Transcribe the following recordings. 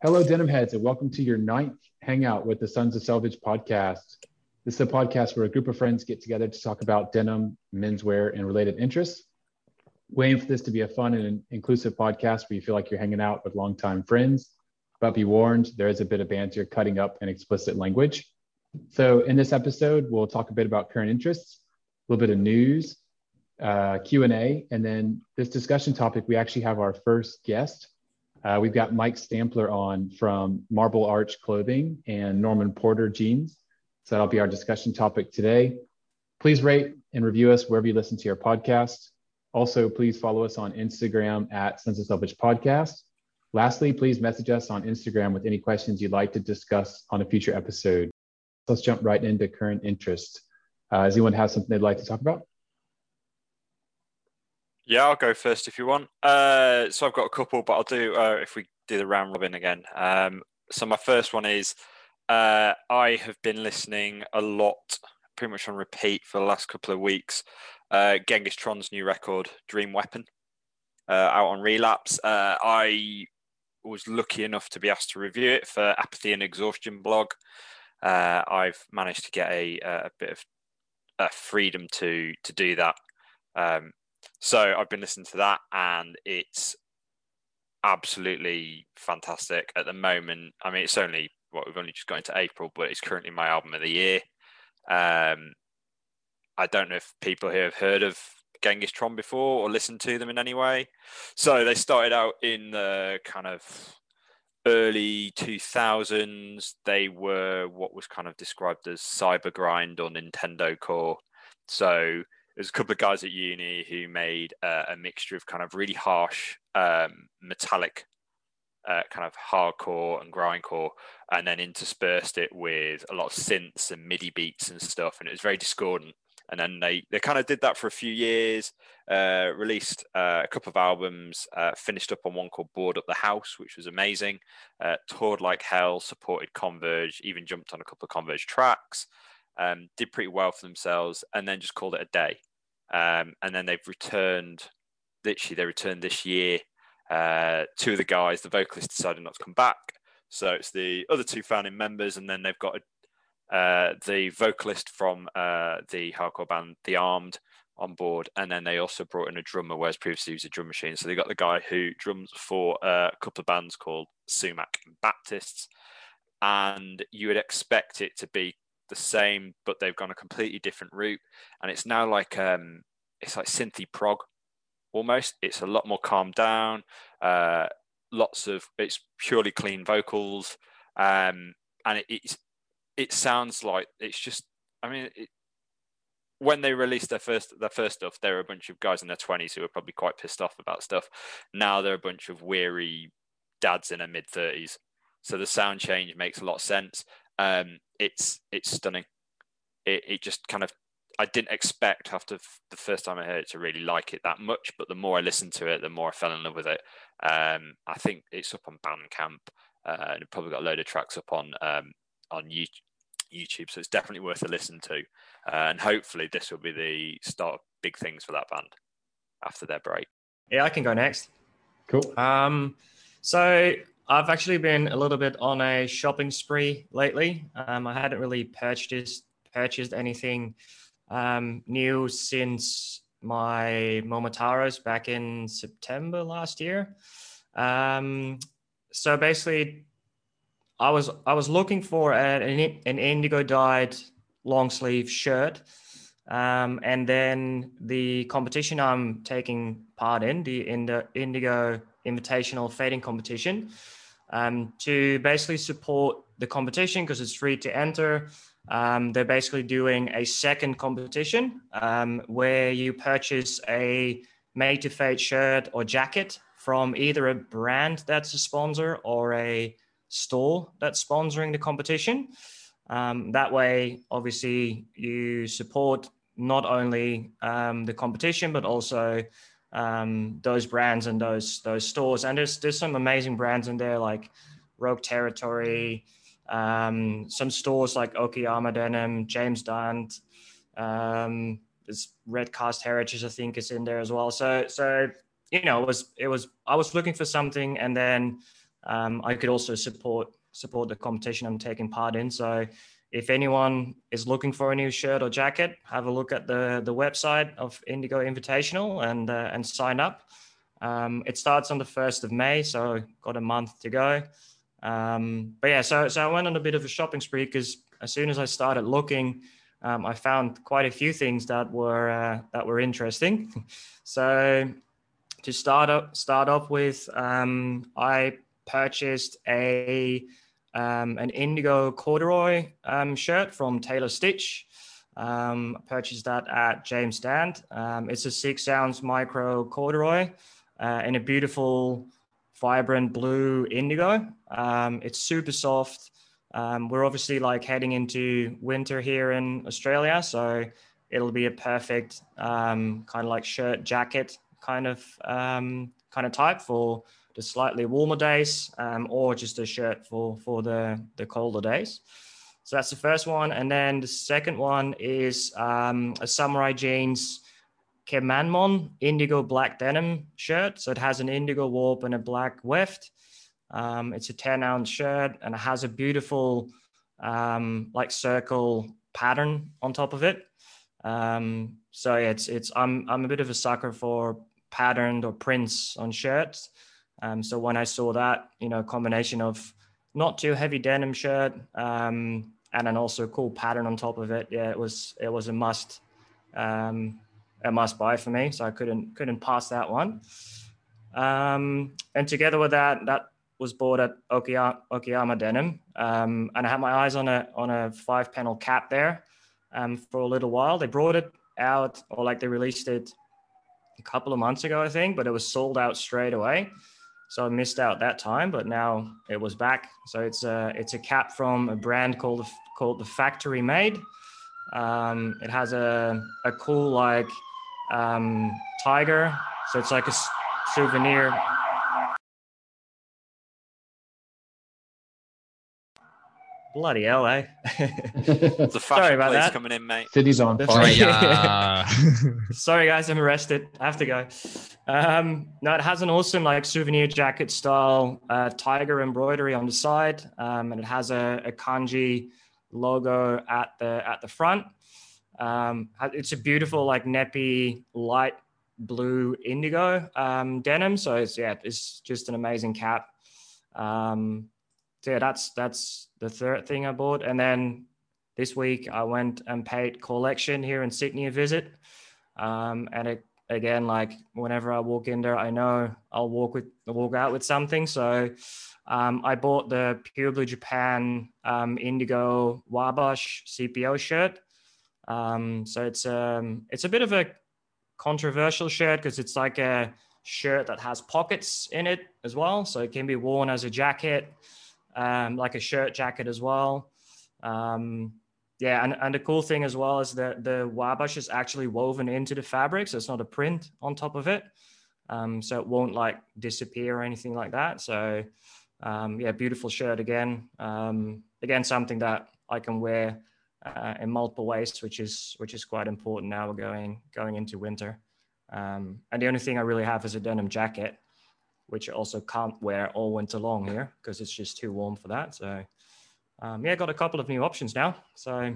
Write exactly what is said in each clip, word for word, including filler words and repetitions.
Hello, Denim Heads, and welcome to your ninth hangout with the Sons of Selvage podcast. This is a podcast where a group of friends get together to talk about denim, menswear, and related interests. We aim for this to be a fun and inclusive podcast where you feel like you're hanging out with longtime friends. But be warned, there is a bit of banter, cutting up, and explicit language. So in this episode, we'll talk a bit about current interests, a little bit of news, uh, Q and A, and then this discussion topic, we actually have our first guest. Uh, we've got Mike Stampler on from Marble Arch Clothing and Norman Porter Jeans. So that'll be our discussion topic today. Please rate and review us wherever you listen to your podcast. Also, please follow us on Instagram at Sons of Selvage Podcast. Lastly, please message us on Instagram with any questions you'd like to discuss on a future episode. Let's jump right into current interest. Uh, does anyone have something they'd like to talk about? Yeah, I'll go first if you want. Uh, so I've got a couple, but I'll do uh, if we do the round robin again. Um, so my first one is uh, I have been listening a lot, pretty much on repeat for the last couple of weeks. Uh, Genghis Tron's new record, Dream Weapon, uh, out on Relapse. Uh, I was lucky enough to be asked to review it for Apathy and Exhaustion blog. Uh, I've managed to get a, a bit of uh, freedom to to do that. Um, So I've been listening to that and it's absolutely fantastic at the moment. I mean, it's only, what, we've only just got into April, but it's currently my album of the year. Um, I don't know if people here have heard of Genghis Tron before or listened to them in any way. So they started out in the kind of early two thousands. They were what was kind of described as Cybergrind or Nintendo Core. So there's a couple of guys at uni who made uh, a mixture of kind of really harsh um, metallic uh, kind of hardcore and grindcore, and then interspersed it with a lot of synths and MIDI beats and stuff, and it was very discordant. And then they, they kind of did that for a few years, uh, released uh, a couple of albums, uh, finished up on one called Board Up the House, which was amazing, uh, toured like hell, supported Converge, even jumped on a couple of Converge tracks. Um, did pretty well for themselves, and then just called it a day. Um, and then they've returned, literally they returned this year. Uh, two of the guys, the vocalist decided not to come back. So it's the other two founding members, and then they've got a, uh, the vocalist from uh, the hardcore band The Armed on board. And then they also brought in a drummer, whereas previously he was a drum machine. So they got the guy who drums for uh, a couple of bands called Sumac and Baptists. And you would expect it to be the same, but they've gone a completely different route, and it's now like um it's like synthy prog almost. It's a lot more calmed down, uh lots of it's purely clean vocals, um and it it's, it sounds like it's just, I mean, it, when they released their first their first stuff, there were a bunch of guys in their twenties who were probably quite pissed off about stuff. Now they're a bunch of weary dads in their mid thirties, so the sound change makes a lot of sense. Um, it's it's stunning. It it just kind of, I didn't expect after the first time I heard it to really like it that much, but the more I listened to it, the more I fell in love with it. Um, I think it's up on Bandcamp, uh, and it probably got a load of tracks up on um, on YouTube, so it's definitely worth a listen to. Uh, and hopefully this will be the start of big things for that band after their break. Yeah, I can go next. Cool. Um, so I've actually been a little bit on a shopping spree lately. Um, I hadn't really purchased purchased anything um, new since my Momotaros back in September last year. Um, so basically, I was I was looking for an an indigo dyed long sleeve shirt, um, and then the competition I'm taking part in, the Indigo Invitational Fading Competition. Um, to basically support the competition because it's free to enter. Um, they're basically doing a second competition um, where you purchase a made to fade shirt or jacket from either a brand that's a sponsor or a store that's sponsoring the competition. Um, that way, obviously, you support not only um, the competition, but also um those brands and those those stores. And there's there's some amazing brands in there like Rogue Territory, um some stores like Okayama Denim, James Dunn, um there's Red Cast Heritage, I think, is in there as well. So so you know it was it was I was looking for something, and then um, I could also support support the competition I'm taking part in. So if anyone is looking for a new shirt or jacket, have a look at the the website of Indigo Invitational and uh, and sign up. Um, it starts on the first of May, so got a month to go. Um, but yeah, so so I went on a bit of a shopping spree because as soon as I started looking, um, I found quite a few things that were uh, that were interesting. So to start up start off with, um, I purchased a um, an indigo corduroy um, shirt from Taylor Stitch. Um, I purchased that at James Stand. Um, it's a six ounce micro corduroy uh, in a beautiful, vibrant blue indigo. Um, it's super soft. Um, we're obviously like heading into winter here in Australia, so it'll be a perfect um, kind of like shirt jacket kind of um, kind of type for the slightly warmer days, um, or just a shirt for for the the colder days. So that's the first one, and then the second one is um, a Samurai Jeans Kemanmon indigo black denim shirt. So it has an indigo warp and a black weft. Um, it's a ten ounce shirt and it has a beautiful um, like circle pattern on top of it. Um, so yeah, it's it's I'm I'm a bit of a sucker for patterned or prints on shirts. Um, so when I saw that, you know, combination of not too heavy denim shirt um, and then also a cool pattern on top of it, yeah, it was it was a must um, a must buy for me. So I couldn't couldn't pass that one. Um, and together with that, that was bought at Okayama, Okayama Denim, um, and I had my eyes on a on a five panel cap there um, for a little while. They brought it out, or like they released it a couple of months ago, I think, but it was sold out straight away. So I missed out that time, but now it was back. So it's a it's a cap from a brand called called the Factory Made. Um, it has a a cool like um, tiger, so it's like a souvenir. Bloody hell, eh? The fashion police that. Coming in, mate. City's on fire. Yeah. Sorry, guys, I'm arrested. I have to go. Um, no, it has an awesome like souvenir jacket style uh, tiger embroidery on the side, um, and it has a, a kanji logo at the at the front. Um, it's a beautiful like neppy light blue indigo um, denim. So it's yeah, it's just an amazing cap. Um, So yeah, that's that's the third thing I bought. And then this week I went and paid Collection here in Sydney a visit. Um, and it, again, like whenever I walk in there, I know I'll walk with walk out with something. So um, I bought the Pure Blue Japan um, Indigo Wabash C P O shirt. Um, so it's um it's a bit of a controversial shirt because it's like a shirt that has pockets in it as well. So it can be worn as a jacket. Um, like a shirt jacket as well. Um, yeah, and, and the cool thing as well is that the Wabash is actually woven into the fabric, so it's not a print on top of it. Um, so it won't like disappear or anything like that. So um, yeah, beautiful shirt again. Um, again, something that I can wear uh, in multiple ways, which is which is quite important now we're going going into winter. Um, and the only thing I really have is a denim jacket, which I also can't wear all winter long here because it's just too warm for that. So um, yeah, got a couple of new options now. So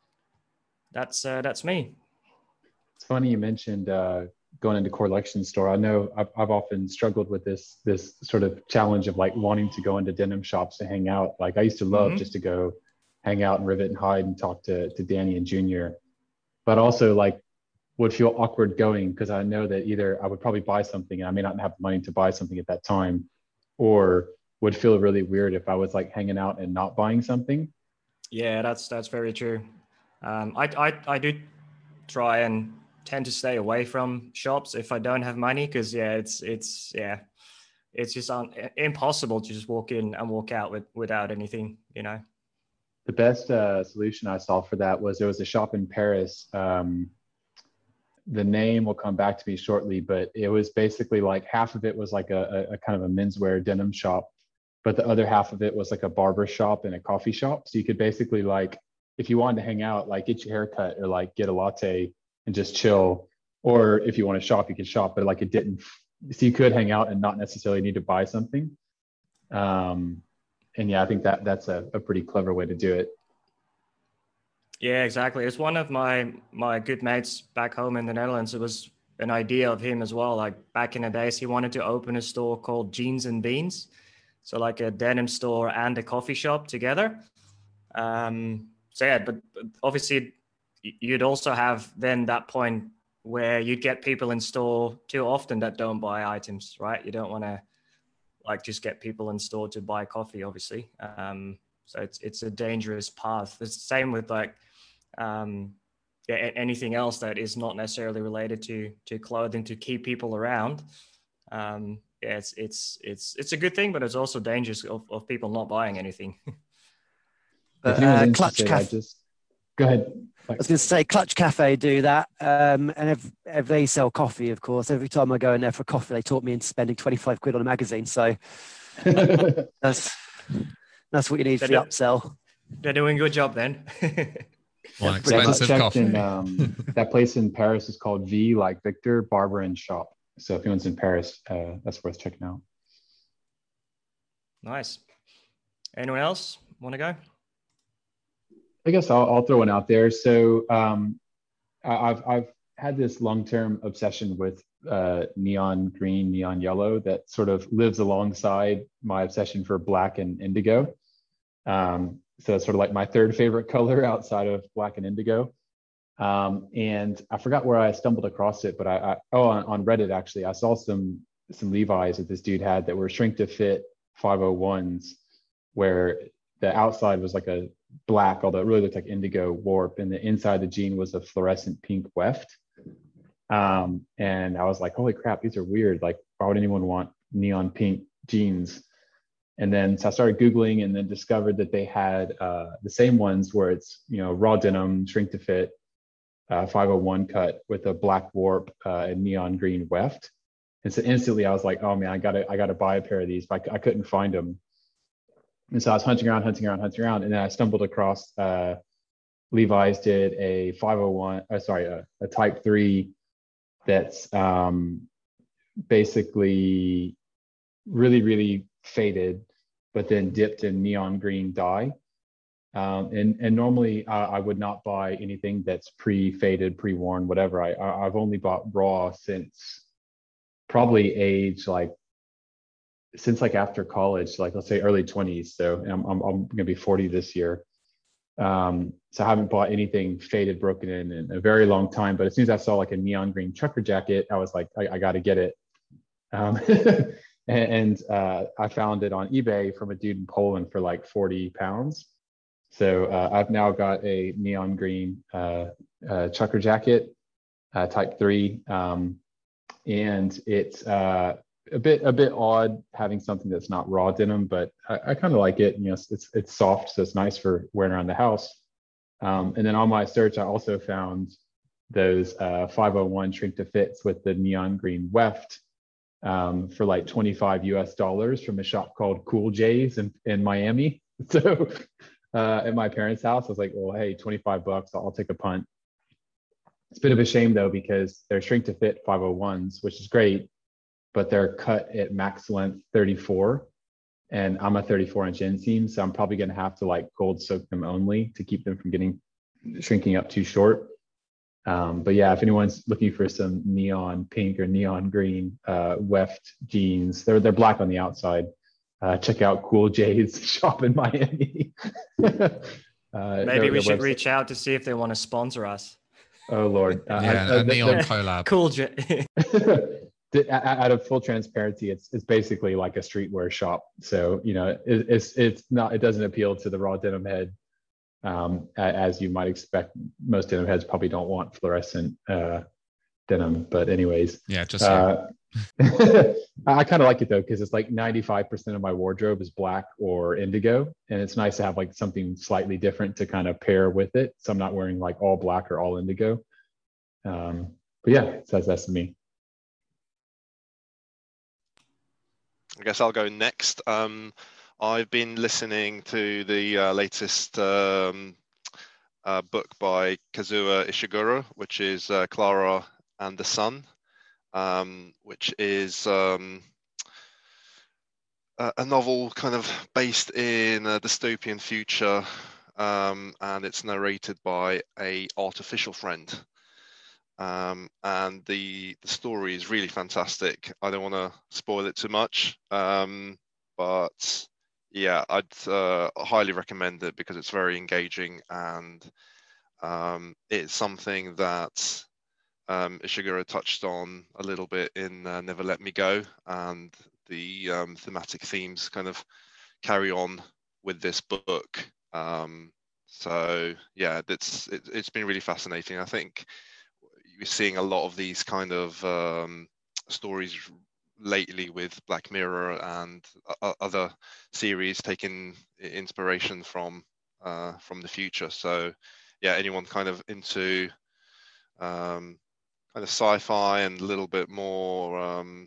that's uh, that's me. It's funny you mentioned uh, going into Collection store. I know I've, I've often struggled with this this sort of challenge of like wanting to go into denim shops to hang out. Like I used to love mm-hmm. just to go hang out in Rivet and Hide and talk to to Danny and Junior, but also like would feel awkward going because I know that either I would probably buy something and I may not have the money to buy something at that time, or would feel really weird if I was like hanging out and not buying something. Yeah, that's that's very true. Um, I, I I do try and tend to stay away from shops if I don't have money because yeah, it's it's yeah, it's just un, impossible to just walk in and walk out with without anything, you know. The best uh, solution I saw for that was there was a shop in Paris. Um, the name will come back to me shortly, but it was basically like half of it was like a, a, a kind of a menswear denim shop, but the other half of it was like a barber shop and a coffee shop. So you could basically like, if you wanted to hang out, like get your hair cut or like get a latte and just chill. Or if you want to shop, you could shop, but like it didn't, so you could hang out and not necessarily need to buy something. Um, and yeah, I think that that's a, a pretty clever way to do it. Yeah, exactly. It's one of my my good mates back home in the Netherlands. It was an idea of him as well. Like back in the days, he wanted to open a store called Jeans and Beans, so like a denim store and a coffee shop together. Um, so yeah, but, but obviously you'd also have then that point where you'd get people in store too often that don't buy items, right? You don't want to like just get people in store to buy coffee, obviously. Um, so it's it's a dangerous path. It's the same with like um, yeah, anything else that is not necessarily related to to clothing to keep people around. Um, yeah, it's it's it's it's a good thing, but it's also dangerous of, of people not buying anything. If anyone's uh, Clutch interested, I Cafe. just go ahead. I was going to say Clutch Cafe do that, um, and if, if they sell coffee, of course. Every time I go in there for coffee, they talk me into spending twenty-five quid on a magazine. So that's that's what you need for the upsell. They're doing a good job then. One Yeah, I just expensive checked coffee. in, um, that place in Paris is called V, like Victor, Barber and Shop. So if anyone's in Paris, uh, that's worth checking out. Nice. Anyone else want to go? I guess I'll, I'll throw one out there. So um, I- I've I've had this long-term obsession with uh, neon green, neon yellow that sort of lives alongside my obsession for black and indigo. Um, so it's sort of like my third favorite color outside of black and indigo. Um, and I forgot where I stumbled across it, but I, I oh on, on Reddit actually I saw some some Levi's that this dude had that were shrink to fit five oh ones, where the outside was like a black, although it really looked like indigo warp, and the inside of the jean was a fluorescent pink weft. Um, and I was like, holy crap, these are weird. Like, why would anyone want neon pink jeans? And then so I started Googling and then discovered that they had uh, the same ones where it's, you know, raw denim, shrink to fit, uh, five oh one cut with a black warp uh, and neon green weft. And so instantly I was like, oh man, I gotta, I gotta buy a pair of these, but I, I couldn't find them. And so I was hunting around, hunting around, hunting around. And then I stumbled across uh, Levi's did a five oh one, uh, sorry, a, a type three that's um, basically really, really faded, but then dipped in neon green dye. Um, and, and normally uh, I would not buy anything that's pre-faded, pre-worn, whatever. I, I, I've only bought raw since probably age like, since like after college, like let's say early twenties. So I'm, I'm, I'm gonna be forty this year. Um, so I haven't bought anything faded, broken in in a very long time. But as soon as I saw like a neon green trucker jacket, I was like, I, I got to get it. Um, and uh, I found it on eBay from a dude in Poland for like forty pounds. So uh, I've now got a neon green uh, uh, trucker jacket, uh, type three, um, and it's uh, a bit a bit odd having something that's not raw denim, but I, I kind of like it. You know, it's, it's it's soft, so it's nice for wearing around the house. Um, and then on my search, I also found those uh, five oh one shrink to fits with the neon green weft um, for like twenty-five U S dollars from a shop called Cool J's in, in Miami. So uh, at my parents' house, I was like, well, hey, twenty-five bucks, I'll, I'll take a punt. It's a bit of a shame though, because they're shrink to fit five oh ones, which is great, but they're cut at max length thirty-four. And I'm a thirty-four inch inseam, so I'm probably gonna have to like cold soak them only to keep them from getting shrinking up too short. Um, but yeah, if anyone's looking for some neon pink or neon green uh, weft jeans, they're they're black on the outside. Uh, check out Cool J's shop in Miami. uh, Maybe we should website. reach out to see if they want to sponsor us. Oh Lord! Uh, yeah, I, a neon collab. Cool J. Out of full transparency, it's it's basically like a streetwear shop. So you know, it, it's it's not it doesn't appeal to the raw denim head, um, as you might expect. Most denim heads probably don't want fluorescent uh, denim, but anyways. Yeah, just. Uh, I kind of like it though, because it's like ninety-five percent of my wardrobe is black or indigo, and it's nice to have like something slightly different to kind of pair with it. So I'm not wearing like all black or all indigo. Um, but yeah, so that's, that's me. I guess I'll go next. Um, I've been listening to the uh, latest um, uh, book by Kazuo Ishiguro, which is uh, Clara and the Sun, um, which is um, a, a novel kind of based in a dystopian future, um, and it's narrated by a artificial friend. Um, and the the story is really fantastic. I don't want to spoil it too much, um, but yeah, I'd uh, highly recommend it because it's very engaging, and um, it's something that um, Ishiguro touched on a little bit in uh, Never Let Me Go, and the um, thematic themes kind of carry on with this book. Um, so yeah, it's it, it's been really fascinating. I think you're seeing a lot of these kind of um, stories lately with Black Mirror and uh, other series taking inspiration from uh, from the future. So yeah, anyone kind of into um, kind of sci-fi and a little bit more um,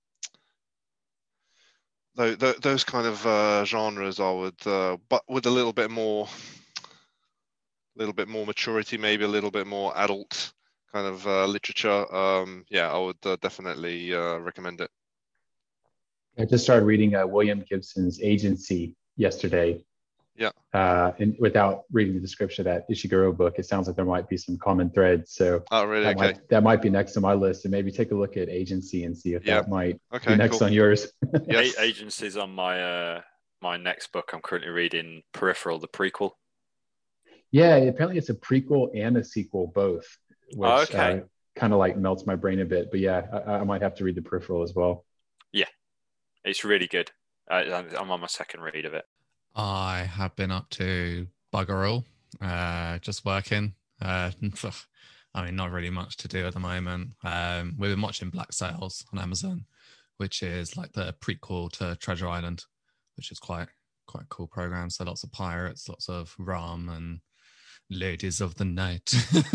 th- th- those kind of uh, genres, I would, uh, but with a little bit more, little bit more maturity, maybe a little bit more adult kind of uh, literature. Um, yeah, I would uh, definitely uh, recommend it. I just started reading uh, William Gibson's Agency yesterday. Yeah. Uh, and without reading the description of that Ishiguro book, it sounds like there might be some common threads. So oh, really? that, okay. might, that might be next on my list, and maybe take a look at Agency and see if yeah. that might okay, be next cool. on yours. Yes. A- Agency's on my uh, my next book. I'm currently reading Peripheral, the prequel. Yeah, apparently it's a prequel and a sequel, both, which Oh, okay. uh, kind of like melts my brain a bit. But yeah, I, I might have to read the Peripheral as well. Yeah, it's really good. Uh, I'm on my second read of it. I have been up to bugger all, uh, just working. Uh, I mean, not really much to do at the moment. Um, we've been watching Black Sails on Amazon, which is like the prequel to Treasure Island, which is quite quite a cool program. So lots of pirates, lots of rum and ladies of the night.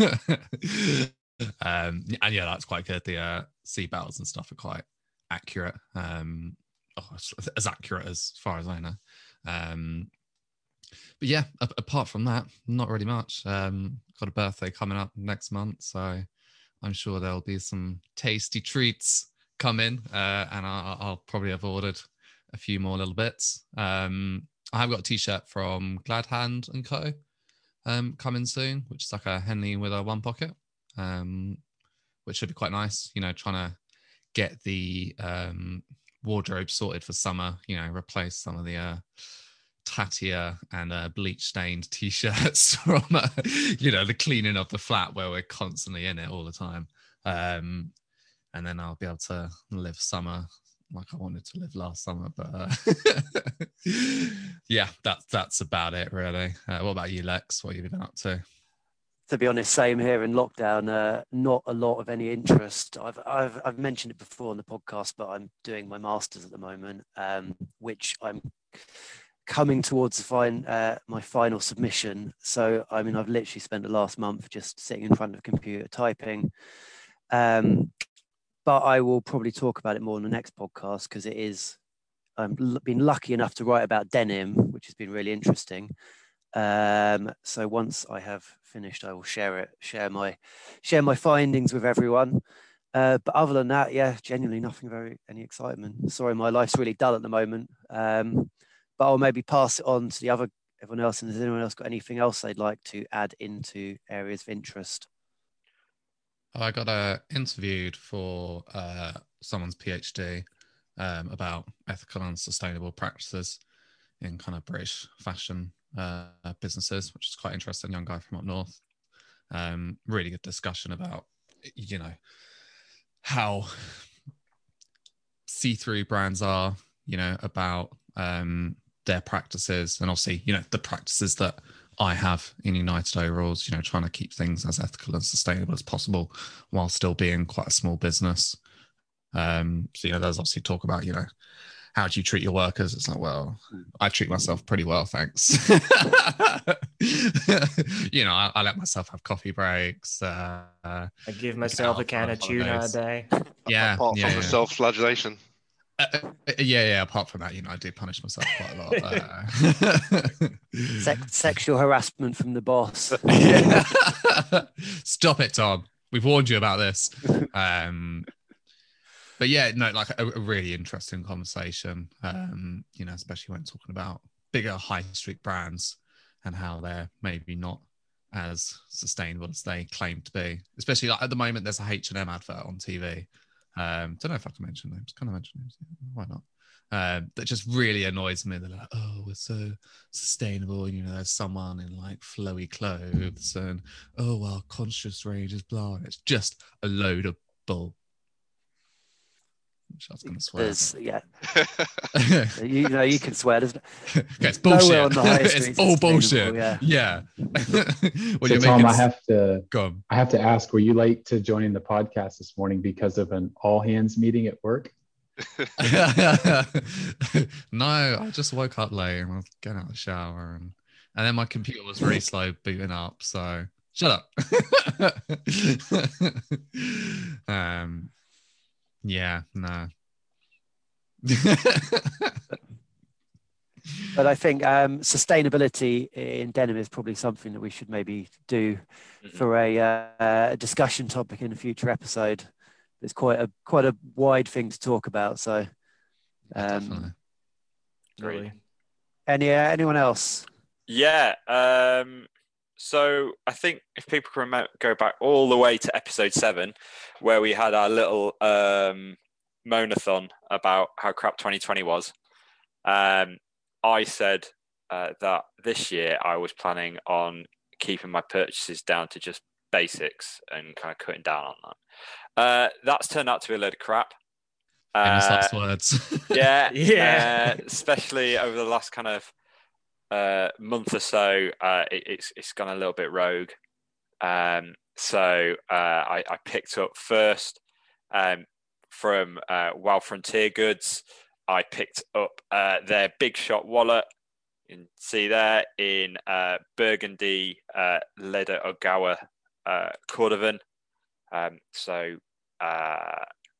um, and yeah, that's quite good. The uh, sea battles and stuff are quite accurate. Um, oh, as accurate as far as I know. Um, but yeah, a- apart from that, not really much. Um, got a birthday coming up next month, so I'm sure there'll be some tasty treats coming, uh, and I'll, I'll probably have ordered a few more little bits. Um, I have got a t-shirt from Glad Hand and Co. Um, coming soon, which is like a Henley with a one pocket, um, which should be quite nice. You know, trying to get the um, wardrobe sorted for summer. You know, replace some of the uh, tattier and uh, bleach stained t-shirts from uh, you know, the cleaning of the flat where we're constantly in it all the time. Um, and then I'll be able to live summer like I wanted to live last summer. But uh, yeah, that's that's about it really. Uh, what about you, Lex? What have you been up to? To be honest, same here in lockdown. Uh, not a lot of any interest. I've, I've I've mentioned it before on the podcast, but I'm doing my masters at the moment, um, which I'm coming towards the fine, uh, my final submission. So I mean, I've literally spent the last month just sitting in front of a computer typing. Um, but I will probably talk about it more in the next podcast because it is. I've been lucky enough to write about denim, which has been really interesting. Um, so once I have finished, I will share it, share my, share my findings with everyone. Uh, but other than that, yeah, genuinely nothing very any excitement. Sorry, my life's really dull at the moment. Um, but I'll maybe pass it on to the other everyone else. And has anyone else got anything else they'd like to add into areas of interest? I got uh, interviewed for uh, someone's PhD um, about ethical and sustainable practices in kind of British fashion uh, businesses, which is quite interesting. Young guy from up north. Um, really good discussion about, you know, how see-through brands are, you know, about um, their practices, and obviously, you know, the practices that I have in United Overalls, you know, trying to keep things as ethical and sustainable as possible while still being quite a small business. Um, so, you know, there's obviously talk about, you know, how do you treat your workers? It's like, well, I treat myself pretty well, thanks. You know, I, I let myself have coffee breaks. Uh, I give myself a can of tuna a day. Yeah. Apart yeah, from yeah. the self-flagellation. Uh, uh, yeah, yeah. Apart from that, you know, I do punish myself quite a lot. Uh, Sex, sexual harassment from the boss. Yeah. Stop it, Tom. We've warned you about this. Um, but yeah, no, like a, a really interesting conversation. Um, you know, especially when talking about bigger high street brands and how they're maybe not as sustainable as they claim to be. Especially like at the moment, there's a H and M advert on T V. Um, don't know if I can mention names. Can I mention names? Why not? Um, that just really annoys me. They're like, oh, we're so sustainable. You know, there's someone in like flowy clothes, and oh, well, conscious range is blah. It's just a load of bull. I was going to swear. There's, yeah. you know, you can swear. There's okay, it's bullshit. Nowhere on the high street It's all bullshit. Yeah. Yeah. Well, so Tom, making... I have to. Go on. I have to ask: were you late to joining the podcast this morning because of an all hands meeting at work? No, I just woke up late and I was getting out of the shower, and and then my computer was really slow booting up. So shut up. um. Yeah, no. But I think um, sustainability in denim is probably something that we should maybe do mm-hmm. for a, uh, a discussion topic in a future episode. It's quite a quite a wide thing to talk about. So, um, definitely. Really. Any uh, anyone else? Yeah. Um, so I think if people can remember, go back all the way to episode seven, where we had our little um, moan-a-thon about how crap twenty twenty was. Um, I said uh, that this year I was planning on keeping my purchases down to just basics and kind of cutting down on that. Uh, that's turned out to be a load of crap. Famous uh, last words. yeah, yeah. Uh, especially over the last kind of uh, month or so, uh, it, it's it's gone a little bit rogue. Um, so uh, I, I picked up first um, from uh, Wild Frontier Goods. I picked up uh, their Big Shot wallet. You can see there in uh, burgundy uh, leather Ogawa uh, cordovan. Um, so uh,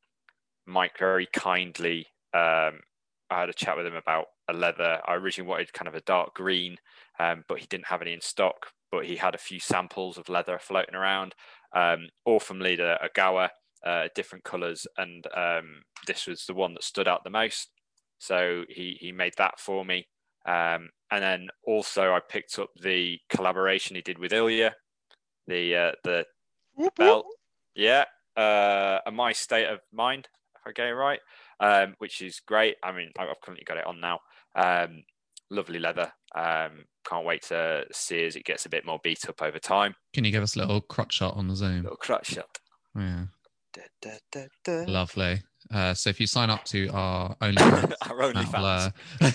Mike very kindly, um, I had a chat with him about a leather. I originally wanted kind of a dark green, um, but he didn't have any in stock. But he had a few samples of leather floating around, um, all from leather Ogawa, uh, different colours, and um, this was the one that stood out the most. So he he made that for me. Um, and then also I picked up the collaboration he did with Ilya, the uh, the belt. Yeah, uh, a My State of Mind, if I get it right, um, which is great. I mean, I've currently got it on now. Um, lovely leather. Um, can't wait to see as it gets a bit more beat up over time. Can you give us a little crotch shot on the Zoom? Little crotch shot. Yeah. Da, da, da, da. Lovely. Uh, so if you sign up to our OnlyFans, our OnlyFans,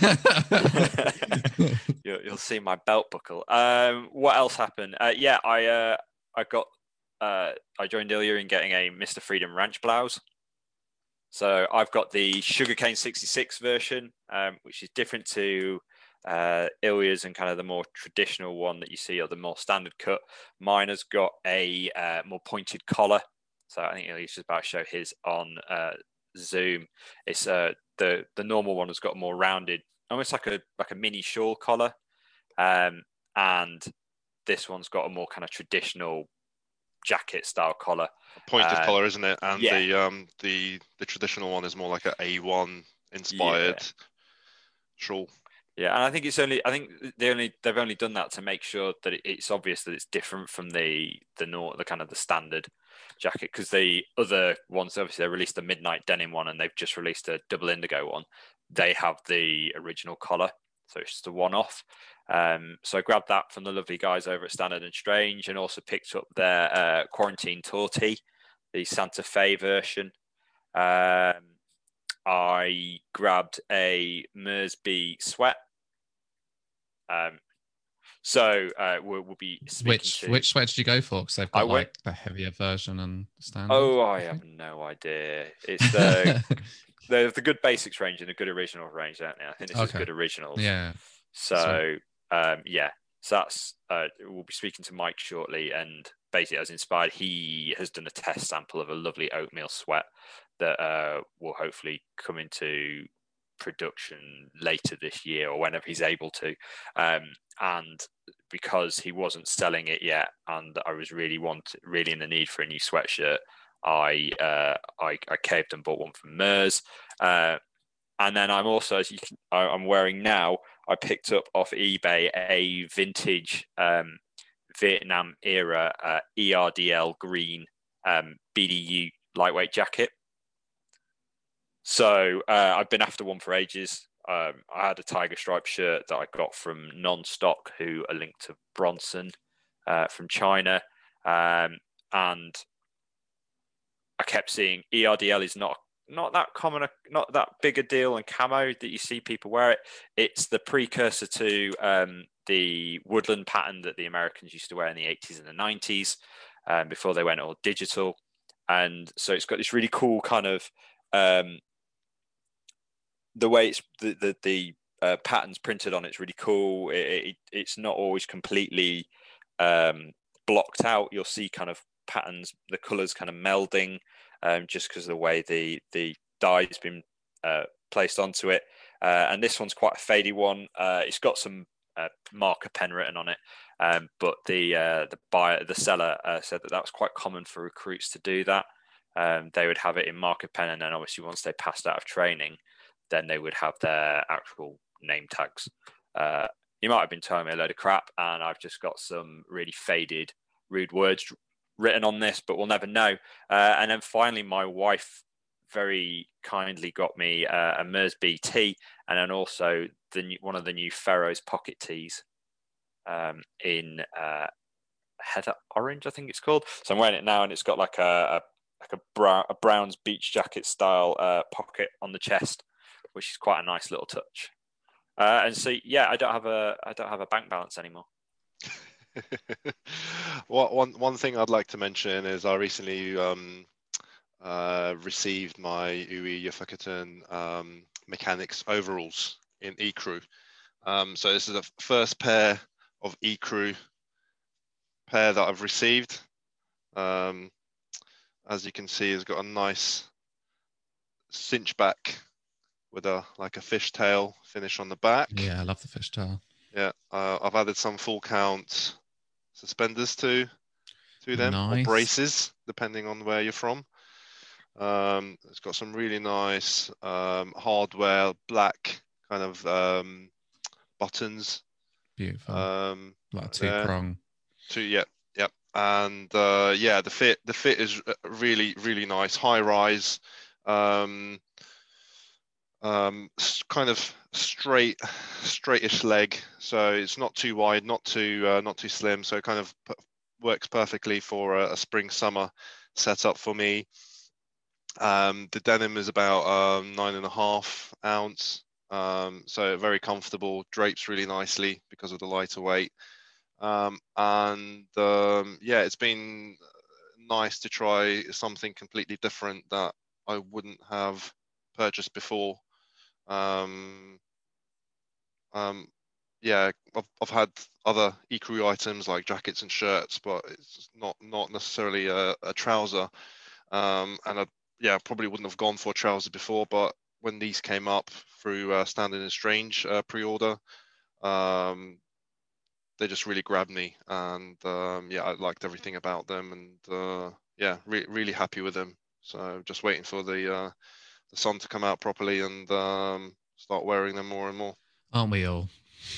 uh... you'll, you'll see my belt buckle. Um, what else happened? Uh, yeah, I uh, I got uh, I joined Ilya in getting a Mister Freedom Ranch blouse. So I've got the Sugarcane sixty-six version, um, which is different to uh, Ilya's and kind of the more traditional one that you see, or the more standard cut. Mine has got a uh, more pointed collar. So I think Ilya's just about to show his on uh, Zoom. It's uh, the the normal one has got a more rounded, almost like a like a mini shawl collar, um, and this one's got a more kind of traditional jacket style collar. Pointed uh, collar, isn't it? And yeah. the um the the traditional one is more like a A one inspired yeah. shawl. Yeah, and I think it's only I think they only they've only done that to make sure that it's obvious that it's different from the the nor the kind of the standard jacket, because the other ones, obviously they released the midnight denim one and they've just released a double indigo one. They have the original collar, so it's just a one-off. Um, so I grabbed that from the lovely guys over at Standard and Strange, and also picked up their uh, Quarantine Torty, the Santa Fe version. Um, I grabbed a Mersby sweat. Um, so uh, we'll, we'll be speaking which to... which sweat did you go for? Because they've got I like went... the heavier version and standard. Oh, I have no idea. It's the the the good basics range and the good original range, don't they? I think this okay. is good originals. Yeah. So um, yeah, so that's uh, we'll be speaking to Mike shortly, and basically I was inspired. He has done a test sample of a lovely oatmeal sweat that uh, will hopefully come into production later this year or whenever he's able to. Um, and because he wasn't selling it yet, and I was really want really in the need for a new sweatshirt, I uh, I, I caved and bought one from Mers. Uh, and then I'm also, as you can, I, I'm wearing now, I picked up off eBay a vintage um, Vietnam era uh, E R D L green um, B D U lightweight jacket. So uh, I've been after one for ages. Um, I had a tiger stripe shirt that I got from Non-Stock, who are linked to Bronson uh, from China. Um, and I kept seeing E R D L is not not that common, not that big a deal in camo that you see people wear it. It's the precursor to um, the woodland pattern that the Americans used to wear in the eighties and the nineties um, before they went all digital. And so it's got this really cool kind of um, the way it's the the, the uh, patterns printed on it's really cool. It, it, it's not always completely um, blocked out. You'll see kind of patterns, the colors kind of melding um, just because of the way the the dye's been uh, placed onto it. Uh, and this one's quite a fadey one. Uh, it's got some uh, marker pen written on it, um, but the uh, the buyer, the seller uh, said that that was quite common for recruits to do that. Um, they would have it in marker pen, and then obviously once they passed out of training, then they would have their actual name tags. Uh, you might have been telling me a load of crap, and I've just got some really faded, rude words written on this, but we'll never know. Uh, and then finally, my wife very kindly got me uh, a Mers B T, and then also the new, one of the new Ferro's pocket tees um, in uh, heather orange, I think it's called. So I'm wearing it now, and it's got like a, a like a, brown, a Browns beach jacket style uh, pocket on the chest, which is quite a nice little touch. Uh, and so, yeah, I don't have a I don't have a bank balance anymore. Well, one one thing I'd like to mention is I recently um, uh, received my U E Ufakatan um, mechanics overalls in eCrew. Um, so this is the first pair of eCrew pair that I've received. Um, as you can see, it's got a nice cinch back with a like a fishtail finish on the back. Yeah, I love the fishtail. Yeah, uh, I've added some full count suspenders to to them, Nice. or braces, depending on where you're from. Um, it's got some really nice um, hardware, black kind of um, buttons. Beautiful. Um, like two there. prong. Two, yeah, yeah, and uh, yeah, the fit, the fit is really, really nice, high rise. Um, um kind of straight straightish leg, so it's not too wide, not too uh, not too slim, so it kind of p- works perfectly for a, a spring summer setup for me. Um the denim is about um nine and a half ounce, um so very comfortable, drapes really nicely because of the lighter weight. Um and um yeah, it's been nice to try something completely different that I wouldn't have purchased before. Um, um, yeah, I've, I've had other eCrew items like jackets and shirts, but it's not not necessarily a, a trouser. Um, and I, yeah, probably wouldn't have gone for a trouser before, but when these came up through uh, Standing and Strange uh, pre-order, um, they just really grabbed me, and um, yeah, I liked everything about them, and uh, yeah, re- really happy with them. So just waiting for the uh, the sun to come out properly and um, start wearing them more and more. Aren't we all?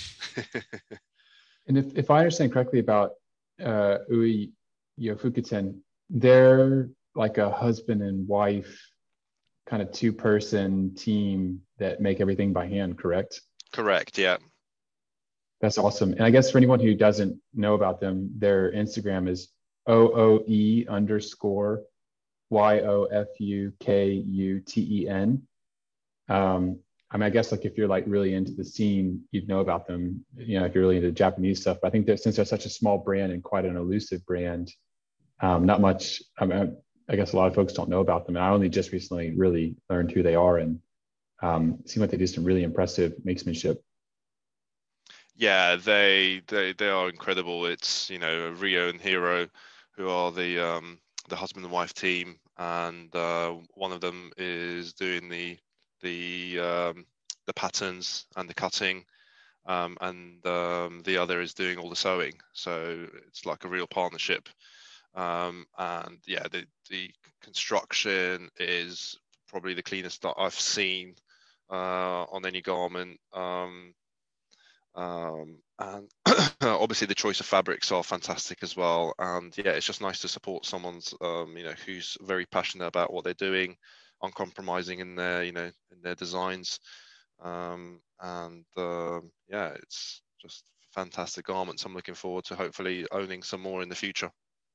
And if, if I understand correctly about uh, Ui Yofukuten, they're like a husband and wife kind of two-person team that make everything by hand, correct? Correct, yeah. That's awesome. And I guess for anyone who doesn't know about them, their Instagram is O O E underscore Y O F U K U T E N. Um, I mean, I guess like if you're like really into the scene, you'd know about them, you know, if you're really into Japanese stuff. But I think that since they're such a small brand and quite an elusive brand, um, not much, I mean, I guess a lot of folks don't know about them. And I only just recently really learned who they are, and um, it seems like they do some really impressive makesmanship. Yeah, they they they are incredible. It's, you know, Rio and Hiro, who are the um, the husband and wife team, and uh, one of them is doing the the um, the patterns and the cutting, um, and um, the other is doing all the sewing. So it's like a real partnership. Um, and yeah, the, the construction is probably the cleanest that I've seen uh, on any garment. Um, um, and obviously the choice of fabrics are fantastic as well. And yeah, it's just nice to support someone's, um, you know, who's very passionate about what they're doing, uncompromising in their, you know, in their designs. Um, and uh, yeah, it's just fantastic garments. I'm looking forward to hopefully owning some more in the future.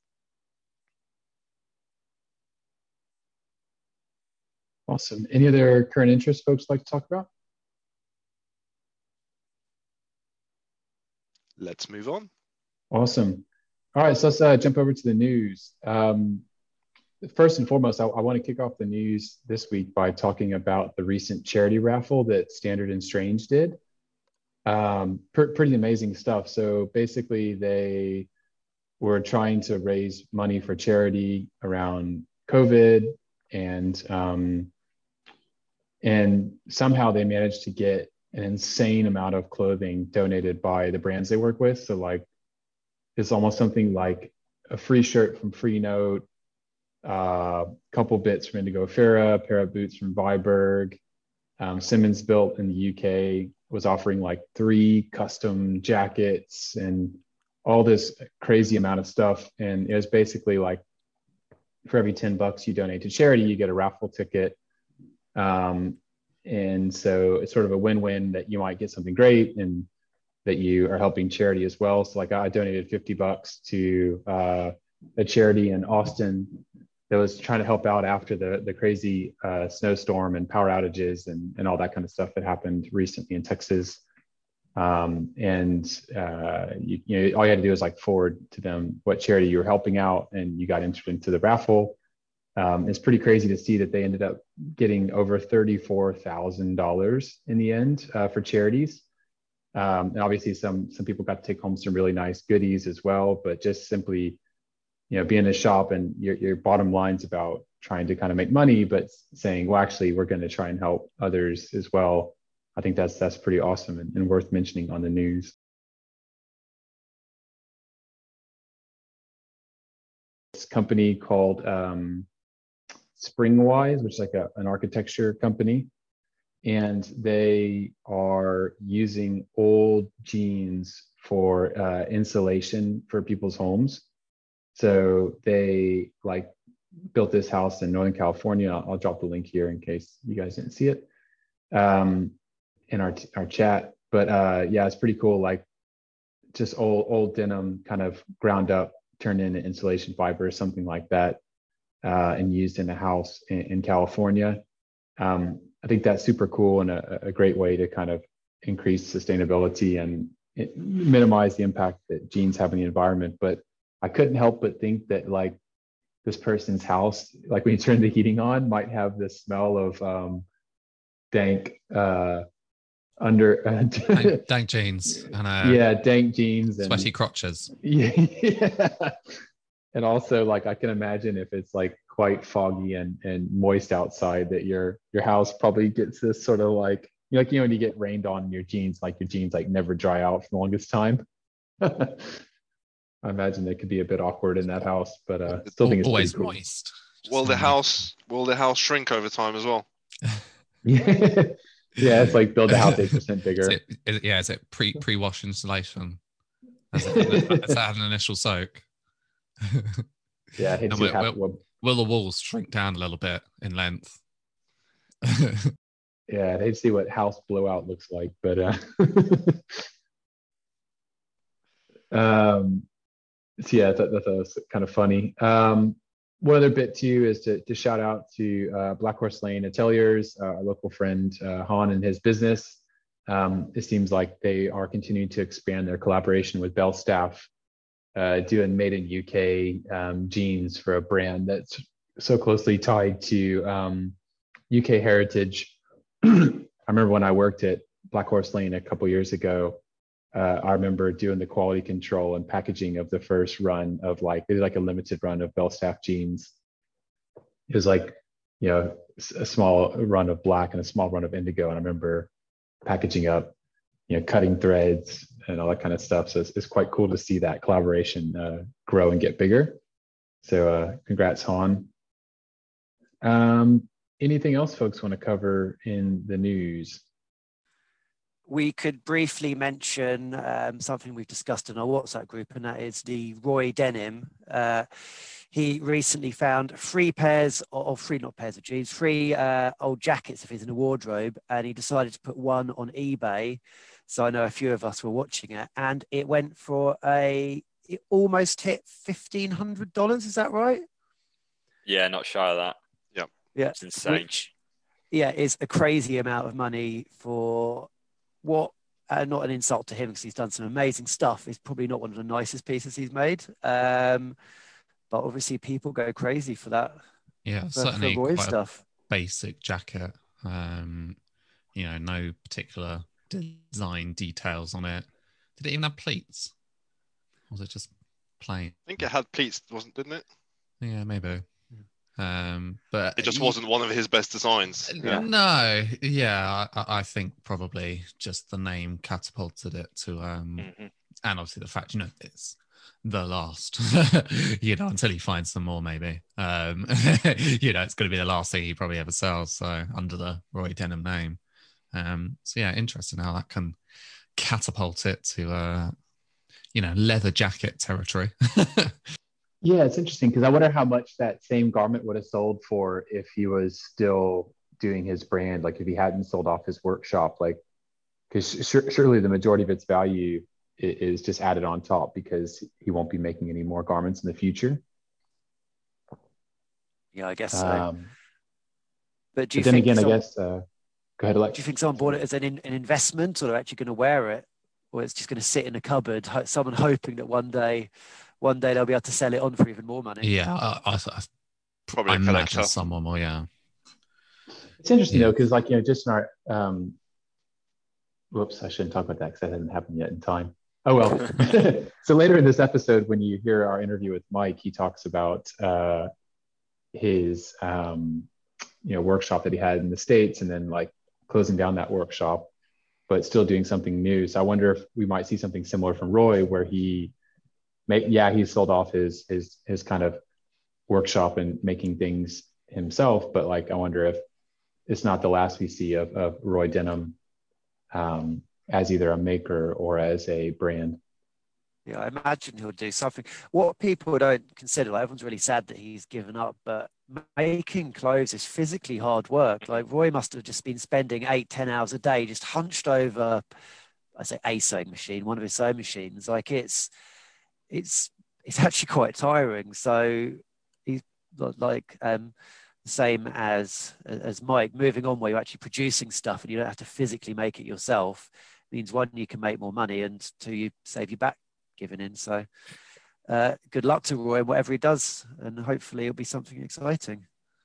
Awesome. Any other current interests folks like to talk about? Let's move on. Awesome. All right, so let's uh, jump over to the news. Um, first and foremost, I, I want to kick off the news this week by talking about the recent charity raffle that Standard and Strange did. Um, pr- pretty amazing stuff. So basically, they were trying to raise money for charity around COVID, and um, and somehow they managed to get an insane amount of clothing donated by the brands they work with. So like, it's almost something like a free shirt from Free Note, a uh, couple bits from Indigo Farah, a pair of boots from Viberg. Um, Simmons Built in the U K was offering like three custom jackets and all this crazy amount of stuff. And it was basically like, for every ten bucks you donate to charity, you get a raffle ticket. Um, and so it's sort of a win-win that you might get something great and that you are helping charity as well. So like I donated fifty bucks to uh, a charity in Austin that was trying to help out after the, the crazy uh, snowstorm and power outages and, and all that kind of stuff that happened recently in Texas. Um, and uh, you, you know, all you had to do is like forward to them what charity you were helping out, and you got entered into the raffle. Um, it's pretty crazy to see that they ended up getting over thirty-four thousand dollars in the end uh, for charities. Um, and obviously some, some people got to take home some really nice goodies as well, but just simply, you know, being in a shop and your, your bottom line's about trying to kind of make money, but saying, well, actually, we're going to try and help others as well. I think that's, that's pretty awesome and, and worth mentioning on the news. This company called um, Springwise, which is like a, an architecture company. And they are using old jeans for uh, insulation for people's homes. So they like built this house in Northern California. I'll, I'll drop the link here in case you guys didn't see it um, in our our chat. But uh, yeah, it's pretty cool. Like just old old denim, kind of ground up, turned into insulation fiber, something like that, uh, and used in a house in, in California. Um, I think that's super cool and a, a great way to kind of increase sustainability and it, minimize the impact that jeans have in the environment. But I couldn't help but think that like this person's house, like when you turn the heating on, might have the smell of um, dank uh, under uh, dank, dank jeans and uh, yeah, dank jeans, sweaty and, crotches. Yeah, yeah. And also, like I can imagine if it's like quite foggy and, and moist outside, that your your house probably gets this sort of like, you know, like you know when you get rained on in your jeans, like your jeans like never dry out for the longest time. I imagine they could be a bit awkward in that house, but uh, still think it's always pretty cool. moist. Will the house will the house shrink over time as well? Yeah, yeah, it's like build the house eight percent bigger. Is it, is it, yeah, is it pre pre wash installation? Has it, has that had an initial soak? Yeah, it hits you will, half, will, will the walls shrink down a little bit in length? Yeah, they'd see what house blowout looks like, but uh, um, so yeah, that, that, that's kind of funny. Um, one other bit too is to, to shout out to uh, Black Horse Lane Ateliers, uh, our local friend uh, Han and his business. Um, it seems like they are continuing to expand their collaboration with Belstaff, uh, doing made in U K um, jeans for a brand that's so closely tied to um, U K heritage. I remember when I worked at Black Horse Lane a couple years ago, uh, I remember doing the quality control and packaging of the first run of like, it was like a limited run of Belstaff jeans. It was like, you know, a small run of black and a small run of indigo. And I remember packaging up, you know, cutting threads and all that kind of stuff. So it's, it's quite cool to see that collaboration uh, grow and get bigger. So uh, congrats, Han. Um, anything else folks want to cover in the news? We could briefly mention um, something we've discussed in our WhatsApp group, and that is the Roy Denim. Uh, he recently found three pairs of three, not pairs of jeans, three uh, old jackets of his in a wardrobe, and he decided to put one on eBay. So I know a few of us were watching it, and it went for a, it almost hit fifteen hundred dollars. Is that right? Yeah, not shy of that. Yep. Yeah. It's insane. Which, yeah, is a crazy amount of money for what, uh, not an insult to him because he's done some amazing stuff. It's probably not one of the nicest pieces he's made. Um, but obviously people go crazy for that. Yeah, for, certainly for Roy quite stuff. a basic jacket. Um, you know, no particular design details on it. Did it even have pleats? Or was it just plain? I think it had pleats, wasn't didn't it? Yeah, maybe. Um, but It just he- wasn't one of his best designs. Yeah. No, yeah, I, I think probably just the name catapulted it to, um, hmm and obviously the fact, you know, it's the last, you know, until he finds some more, maybe. Um, you know, it's going to be the last thing he probably ever sells. So under the Roy Denim name. Um, so yeah, interesting how that can catapult it to, uh, you know, leather jacket territory. Yeah, it's interesting because I wonder how much that same garment would have sold for if he was still doing his brand, like if he hadn't sold off his workshop, like because sur- surely the majority of its value i- is just added on top because he won't be making any more garments in the future. Yeah, I guess so. Um, but do you but then think again, I some- guess, uh, go ahead, Alex. do you think someone bought it as an, in, an investment, or they're actually going to wear it, or it's just going to sit in a cupboard, ho- someone hoping that one day, one day they'll be able to sell it on for even more money? Yeah, I, I, I, Probably I a imagine collector. someone will, yeah. It's interesting Yeah. though, because like, you know, just in our, um, whoops, I shouldn't talk about that because that hasn't happened yet in time. Oh, well. So later in this episode, when you hear our interview with Mike, he talks about uh, his, um, you know, workshop that he had in the States and then like closing down that workshop, but still doing something new. So I wonder if we might see something similar from Roy where he make, yeah, he sold off his, his, his kind of workshop and making things himself. But like, I wonder if it's not the last we see of, of Roy Denim um, as either a maker or as a brand. Yeah, I imagine he'll do something. What people don't consider, like everyone's really sad that he's given up, but making clothes is physically hard work. Like Roy must have just been spending eight, ten hours a day just hunched over, I say a sewing machine, one of his sewing machines. Like it's, it's, it's actually quite tiring. So he's like um, the same as as Mike. Moving on, where you're actually producing stuff and you don't have to physically make it yourself, means one, you can make more money, and two, you save your back giving in. So uh, good luck to Roy in whatever he does, and hopefully it'll be something exciting.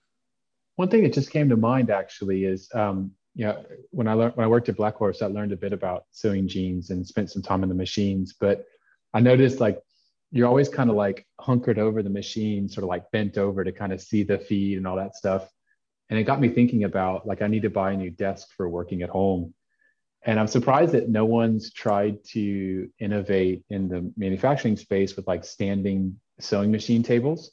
One thing that just came to mind actually is, um, you know, when I learned when I worked at Black Horse, I learned a bit about sewing jeans and spent some time in the machines. But I noticed like you're always kind of like hunkered over the machine, sort of like bent over to kind of see the feed and all that stuff. And it got me thinking about like I need to buy a new desk for working at home. And I'm surprised that no one's tried to innovate in the manufacturing space with like standing sewing machine tables.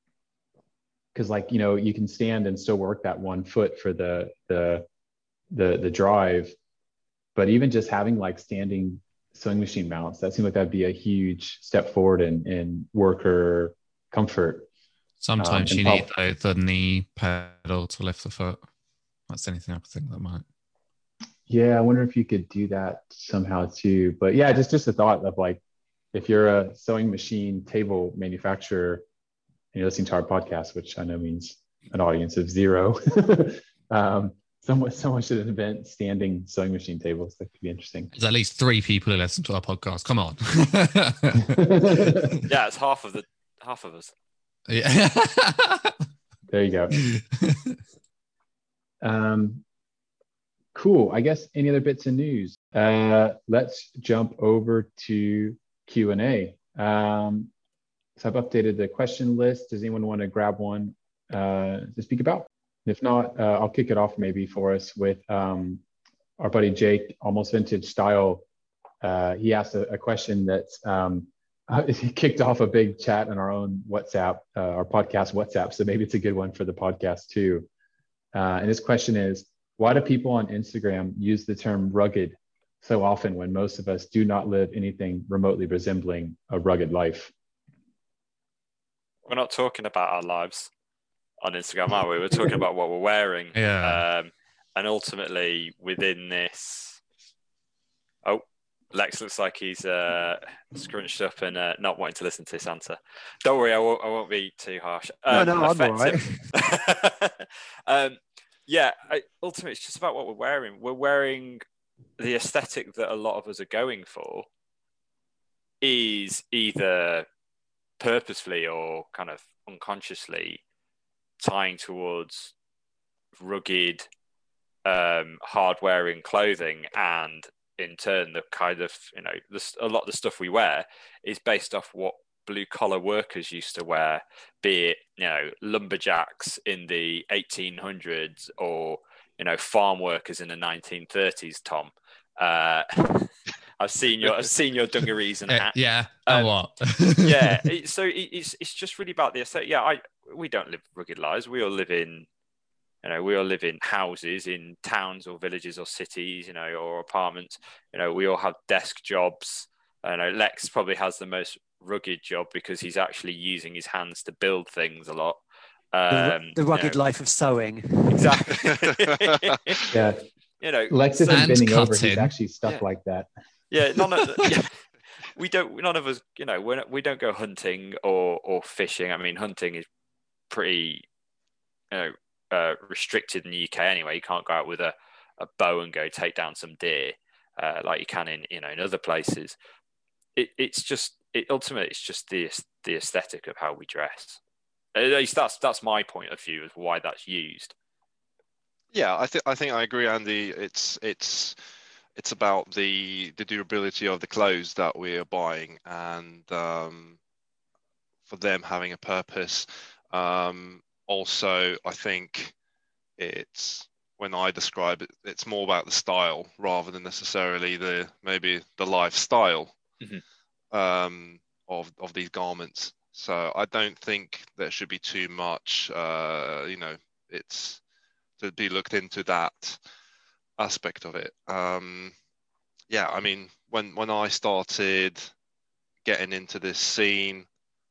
Because like, you know, you can stand and still work that one foot for the, the, the, the drive. But even just having like standing sewing machine mounts, that seems like that'd be a huge step forward in, in worker comfort. Sometimes Um, you and need though, the knee pedal to lift the foot. That's anything I think that might. Yeah, I wonder if you could do that somehow too. But yeah, just just the thought of like, if you're a sewing machine table manufacturer and you're listening to our podcast, which I know means an audience of zero, um, someone someone should invent standing sewing machine tables. That could be interesting. There's at least three people who listen to our podcast. Come on. Yeah, it's half of the half of us. Yeah. There you go. Um, cool. I guess any other bits of news? Uh, let's jump over to Q and A. Um, so I've updated the question list. Does anyone want to grab one uh, to speak about? If not, uh, I'll kick it off maybe for us with um, our buddy Jake, Almost Vintage Style. Uh, he asked a, a question that's um, uh, he kicked off a big chat on our own WhatsApp, uh, our podcast WhatsApp. So maybe it's a good one for the podcast too. Uh, and his question is, why do people on Instagram use the term rugged so often when most of us do not live anything remotely resembling a rugged life? We're not talking about our lives on Instagram, are we? We're talking about what we're wearing. Yeah. Um, and ultimately within this, oh, Lex looks like he's uh, scrunched up and uh, not wanting to listen to this answer. Don't worry, I won't, I won't be too harsh. Um, no, no, I'm all right. um, yeah, I, ultimately, it's just about what we're wearing. We're wearing the aesthetic that a lot of us are going for is either purposefully or kind of unconsciously tying towards rugged, um, hard-wearing clothing, and in turn, the kind of, you know, the, a lot of the stuff we wear is based off what blue-collar workers used to wear, be it, you know, lumberjacks in the eighteen hundreds or, you know, farm workers in the nineteen thirties, Tom. Uh, I've seen your I've seen your dungarees and hats. Yeah, and um, what? yeah, it, so it, it's it's just really about the aesthetic. Yeah, I we don't live rugged lives. We all live in, you know, we all live in houses in towns or villages or cities, you know, or apartments. You know, we all have desk jobs. I know Lex probably has the most rugged job because he's actually using his hands to build things a lot. Um, the, the rugged you know, life of sewing. Exactly. Yeah. You know, Lex isn't and bending over; cutting. he's actually stuck Yeah. like that. Yeah, none of yeah, we don't. None of us, you know, we're not, we don't go hunting or or fishing. I mean, hunting is pretty, you know, uh, restricted in the U K anyway. You can't go out with a, a bow and go take down some deer uh, like you can in you know in other places. It, it's just it ultimately it's just the the aesthetic of how we dress. At least that's that's my point of view of why that's used. Yeah, I think I think I agree, Andy. It's it's it's about the the durability of the clothes that we are buying, and um, for them having a purpose. Um, also, I think it's when I describe it, it's more about the style rather than necessarily the maybe the lifestyle Mm-hmm. um, of of these garments. So I don't think there should be too much. Uh, you know, it's to be looked into that aspect of it. Um, yeah, I mean, when when I started getting into this scene,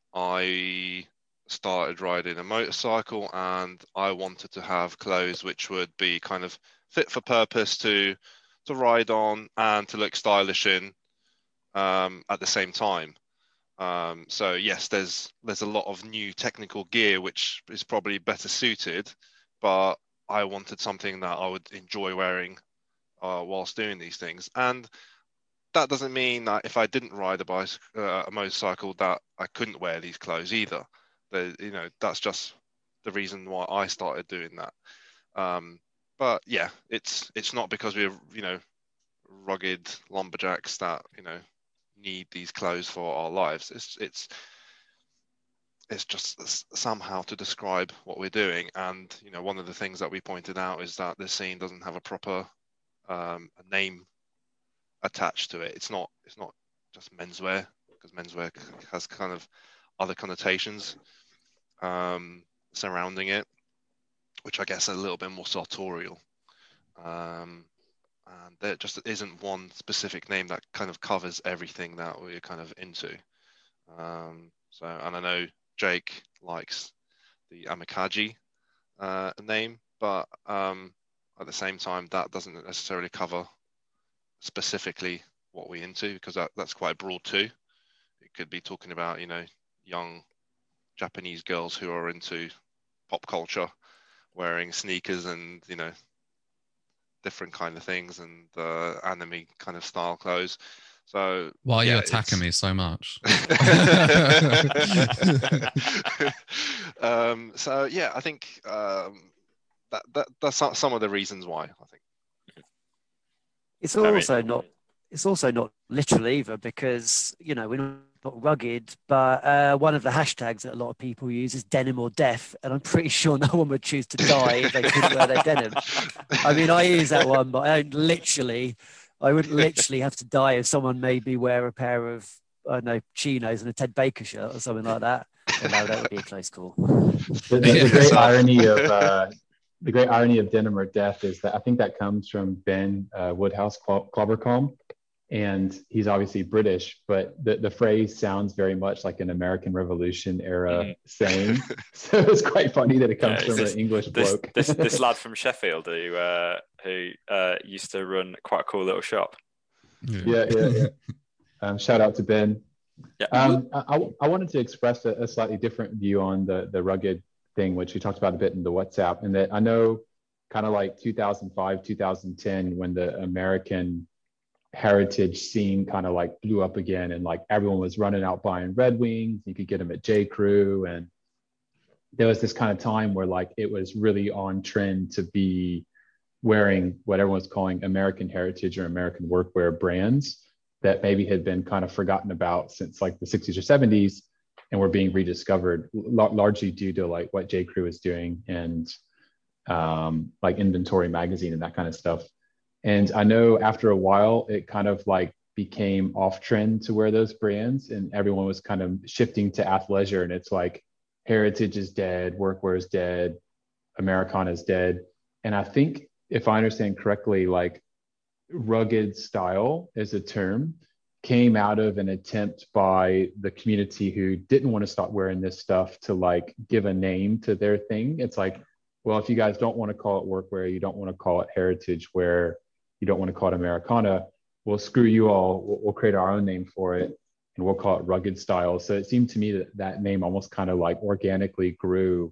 I started riding a motorcycle, and I wanted to have clothes which would be kind of fit for purpose to to ride on and to look stylish in um, at the same time. Um, so yes, there's there's a lot of new technical gear which is probably better suited, but I wanted something that I would enjoy wearing uh, whilst doing these things. And that doesn't mean that if I didn't ride a bicycle, uh, a motorcycle, that I couldn't wear these clothes either. The, you know, that's just the reason why I started doing that. Um, but yeah, it's it's not because we're you know rugged lumberjacks that you know need these clothes for our lives. It's it's it's just somehow to describe what we're doing. And you know, one of the things that we pointed out is that this scene doesn't have a proper um, a name attached to it. It's not it's not just menswear, because menswear has kind of other connotations um, surrounding it, which I guess are a little bit more sartorial. Um, and there just isn't one specific name that kind of covers everything that we're kind of into. Um, so, and I know Jake likes the Amikaji uh, name, but um, at the same time, that doesn't necessarily cover specifically what we're into, because that, that's quite broad too. It could be talking about, you know, young Japanese girls who are into pop culture, wearing sneakers and, you know, different kind of things, and uh, anime kind of style clothes. So why are yeah, you attacking it's... me so much? um, so yeah, I think um, that, that that's some of the reasons why. I think It's I also mean, not. It's also not literal either, because you know we're not, not rugged. But uh, one of the hashtags that a lot of people use is denim or death, and I'm pretty sure no one would choose to die if they couldn't wear their denim. I mean, I use that one, but I don't literally. I would literally have to die if someone made me wear a pair of I don't know, chinos and a Ted Baker shirt or something like that. Well, no, that would be a close call. The, the, the great irony of uh, the great irony of Denim or Death is that I think that comes from Ben uh, Woodhouse Clobbercombe, and he's obviously British, but the, the phrase sounds very much like an American Revolution era mm. saying. So it's quite funny that it comes yeah, from this, an English this, bloke. this, this lad from Sheffield who uh, who uh, used to run quite a cool little shop. Yeah, yeah, yeah. yeah. Um, shout out to Ben. Yeah. Um, I, I wanted to express a, a slightly different view on the, the rugged thing, which we talked about a bit in the WhatsApp, and that I know kind of like two thousand five, two thousand ten, when the American heritage scene kind of like blew up again, and like everyone was running out buying Red Wings. You could get them at J. Crew, and there was this kind of time where like it was really on trend to be wearing what everyone was calling American heritage or American workwear brands that maybe had been kind of forgotten about since like the sixties or seventies, and were being rediscovered l- largely due to like what J. Crew is doing and um, like Inventory magazine and that kind of stuff. And I know after a while, it kind of like became off trend to wear those brands, and everyone was kind of shifting to athleisure, and it's like heritage is dead, workwear is dead, Americana is dead. And I think if I understand correctly, like rugged style as a term came out of an attempt by the community who didn't want to stop wearing this stuff to like give a name to their thing. It's like, well, if you guys don't want to call it workwear, you don't want to call it heritage wear, you don't want to call it Americana, well, screw you all, we'll, we'll create our own name for it and we'll call it rugged style. So it seemed to me that that name almost kind of like organically grew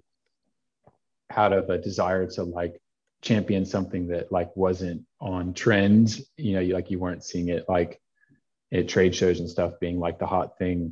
out of a desire to like champion something that like wasn't on trend, you know, you, like you weren't seeing it like at trade shows and stuff being like the hot thing.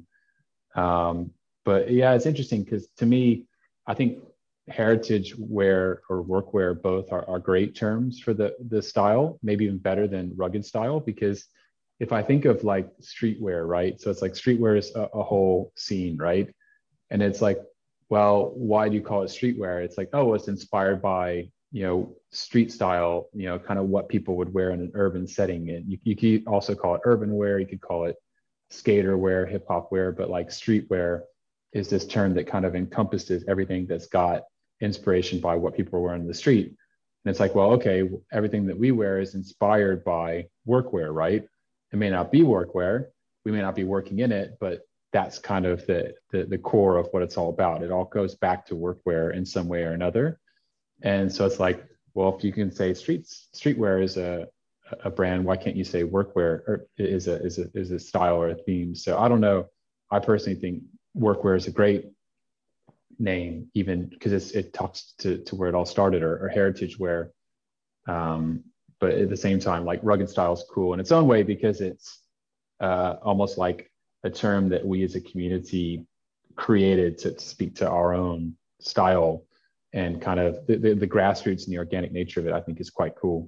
Um, but yeah, it's interesting because to me, I think heritage wear or workwear both are, are great terms for the the style, maybe even better than rugged style, because if I think of like streetwear, right? So it's like streetwear is a, a whole scene, right? And it's like, well, why do you call it streetwear? It's like, oh, it's inspired by, you know, street style, you know, kind of what people would wear in an urban setting. And you, you could also call it urban wear, you could call it skater wear, hip hop wear, but like streetwear is this term that kind of encompasses everything that's got inspiration by what people are wearing in the street. And it's like, well, okay, everything that we wear is inspired by workwear, right? It may not be workwear, we may not be working in it, but that's kind of the, the, the core of what it's all about. It all goes back to workwear in some way or another. And so it's like, well, if you can say streets, streetwear is a, a brand, why can't you say workwear or is a, is a, is a style or a theme? So I don't know. I personally think workwear is a great name, even because it talks to, to where it all started, or, or heritage wear. Um, but at the same time, like rugged style is cool in its own way, because it's uh, almost like a term that we as a community created to, to speak to our own style. And kind of the, the, the grassroots and the organic nature of it, I think, is quite cool.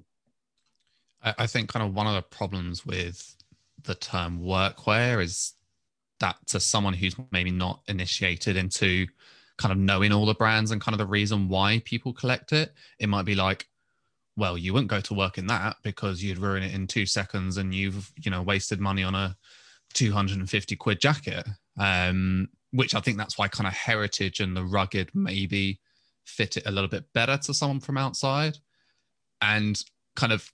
I, I think kind of one of the problems with the term workwear is that to someone who's maybe not initiated into kind of knowing all the brands and kind of the reason why people collect it, it might be like, well, you wouldn't go to work in that because you'd ruin it in two seconds and you've, you know, wasted money on a two hundred fifty quid jacket. Um, which I think that's why kind of heritage and the rugged maybe fit it a little bit better to someone from outside. And kind of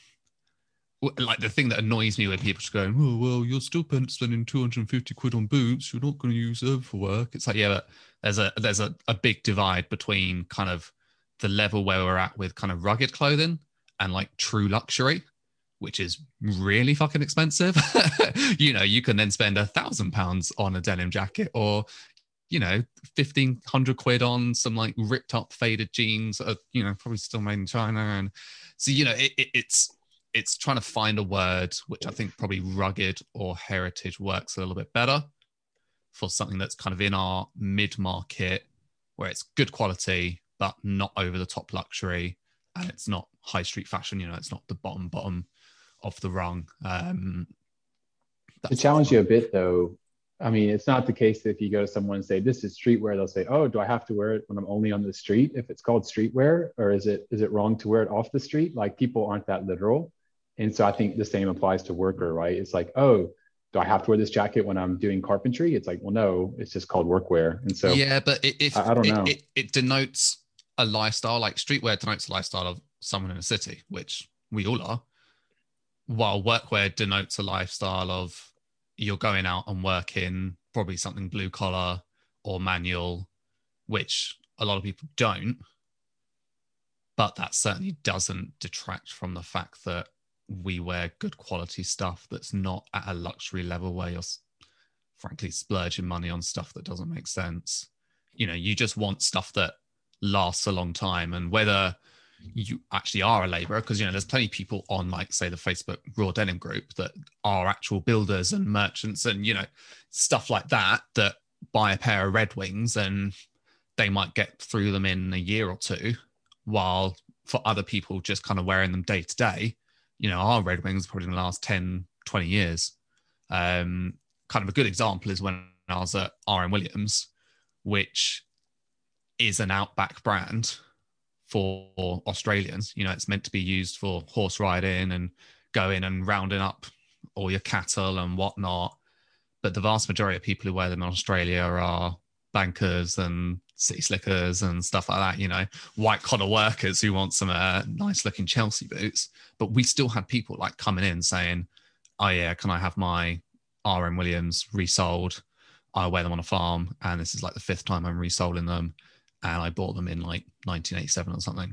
like the thing that annoys me when people just going, oh, well, you're still spending two hundred fifty quid on boots, you're not going to use them for work. It's like, yeah, but there's a there's a, a big divide between kind of the level where we're at with kind of rugged clothing and like true luxury, which is really fucking expensive. You know, you can then spend a thousand pounds on a denim jacket, or you know, fifteen hundred quid on some like ripped up faded jeans, uh, you know, probably still made in China. And so, you know, it, it, it's, it's trying to find a word, which I think probably rugged or heritage works a little bit better for something that's kind of in our mid market where it's good quality, but not over the top luxury. And it's not high street fashion, you know, it's not the bottom, bottom of the rung. Um, to challenge you a bit though, I mean, it's not the case that if you go to someone and say, this is streetwear, they'll say, oh, do I have to wear it when I'm only on the street if it's called streetwear? Or is it is it wrong to wear it off the street? Like, people aren't that literal. And so I think the same applies to worker, right? It's like, oh, do I have to wear this jacket when I'm doing carpentry? It's like, well, no, it's just called workwear. And so yeah, but it, if I, I don't it, know. It, it denotes a lifestyle, like streetwear denotes a lifestyle of someone in a city, which we all are, while workwear denotes a lifestyle of you're going out and working probably something blue collar or manual, which a lot of people don't. But that certainly doesn't detract from the fact that we wear good quality stuff that's not at a luxury level where you're frankly splurging money on stuff that doesn't make sense. You know, you just want stuff that lasts a long time. And whether you actually are a laborer, because, you know, there's plenty of people on, like, say, the Facebook Raw Denim group that are actual builders and merchants and, you know, stuff like that, that buy a pair of Red Wings and they might get through them in a year or two, while for other people just kind of wearing them day to day, you know, our Red Wings probably in the last ten, twenty years. Um, kind of a good example is when I was at R M Williams, which is an outback brand for Australians. You know, it's meant to be used for horse riding and going and rounding up all your cattle and whatnot. But the vast majority of people who wear them in Australia are bankers and city slickers and stuff like that, you know, white collar workers who want some uh, nice looking Chelsea boots. But we still had people like coming in saying, oh yeah, can I have my R M Williams resold? I wear them on a farm and this is like the fifth time I'm resoling them. And I bought them in like nineteen eighty-seven or something.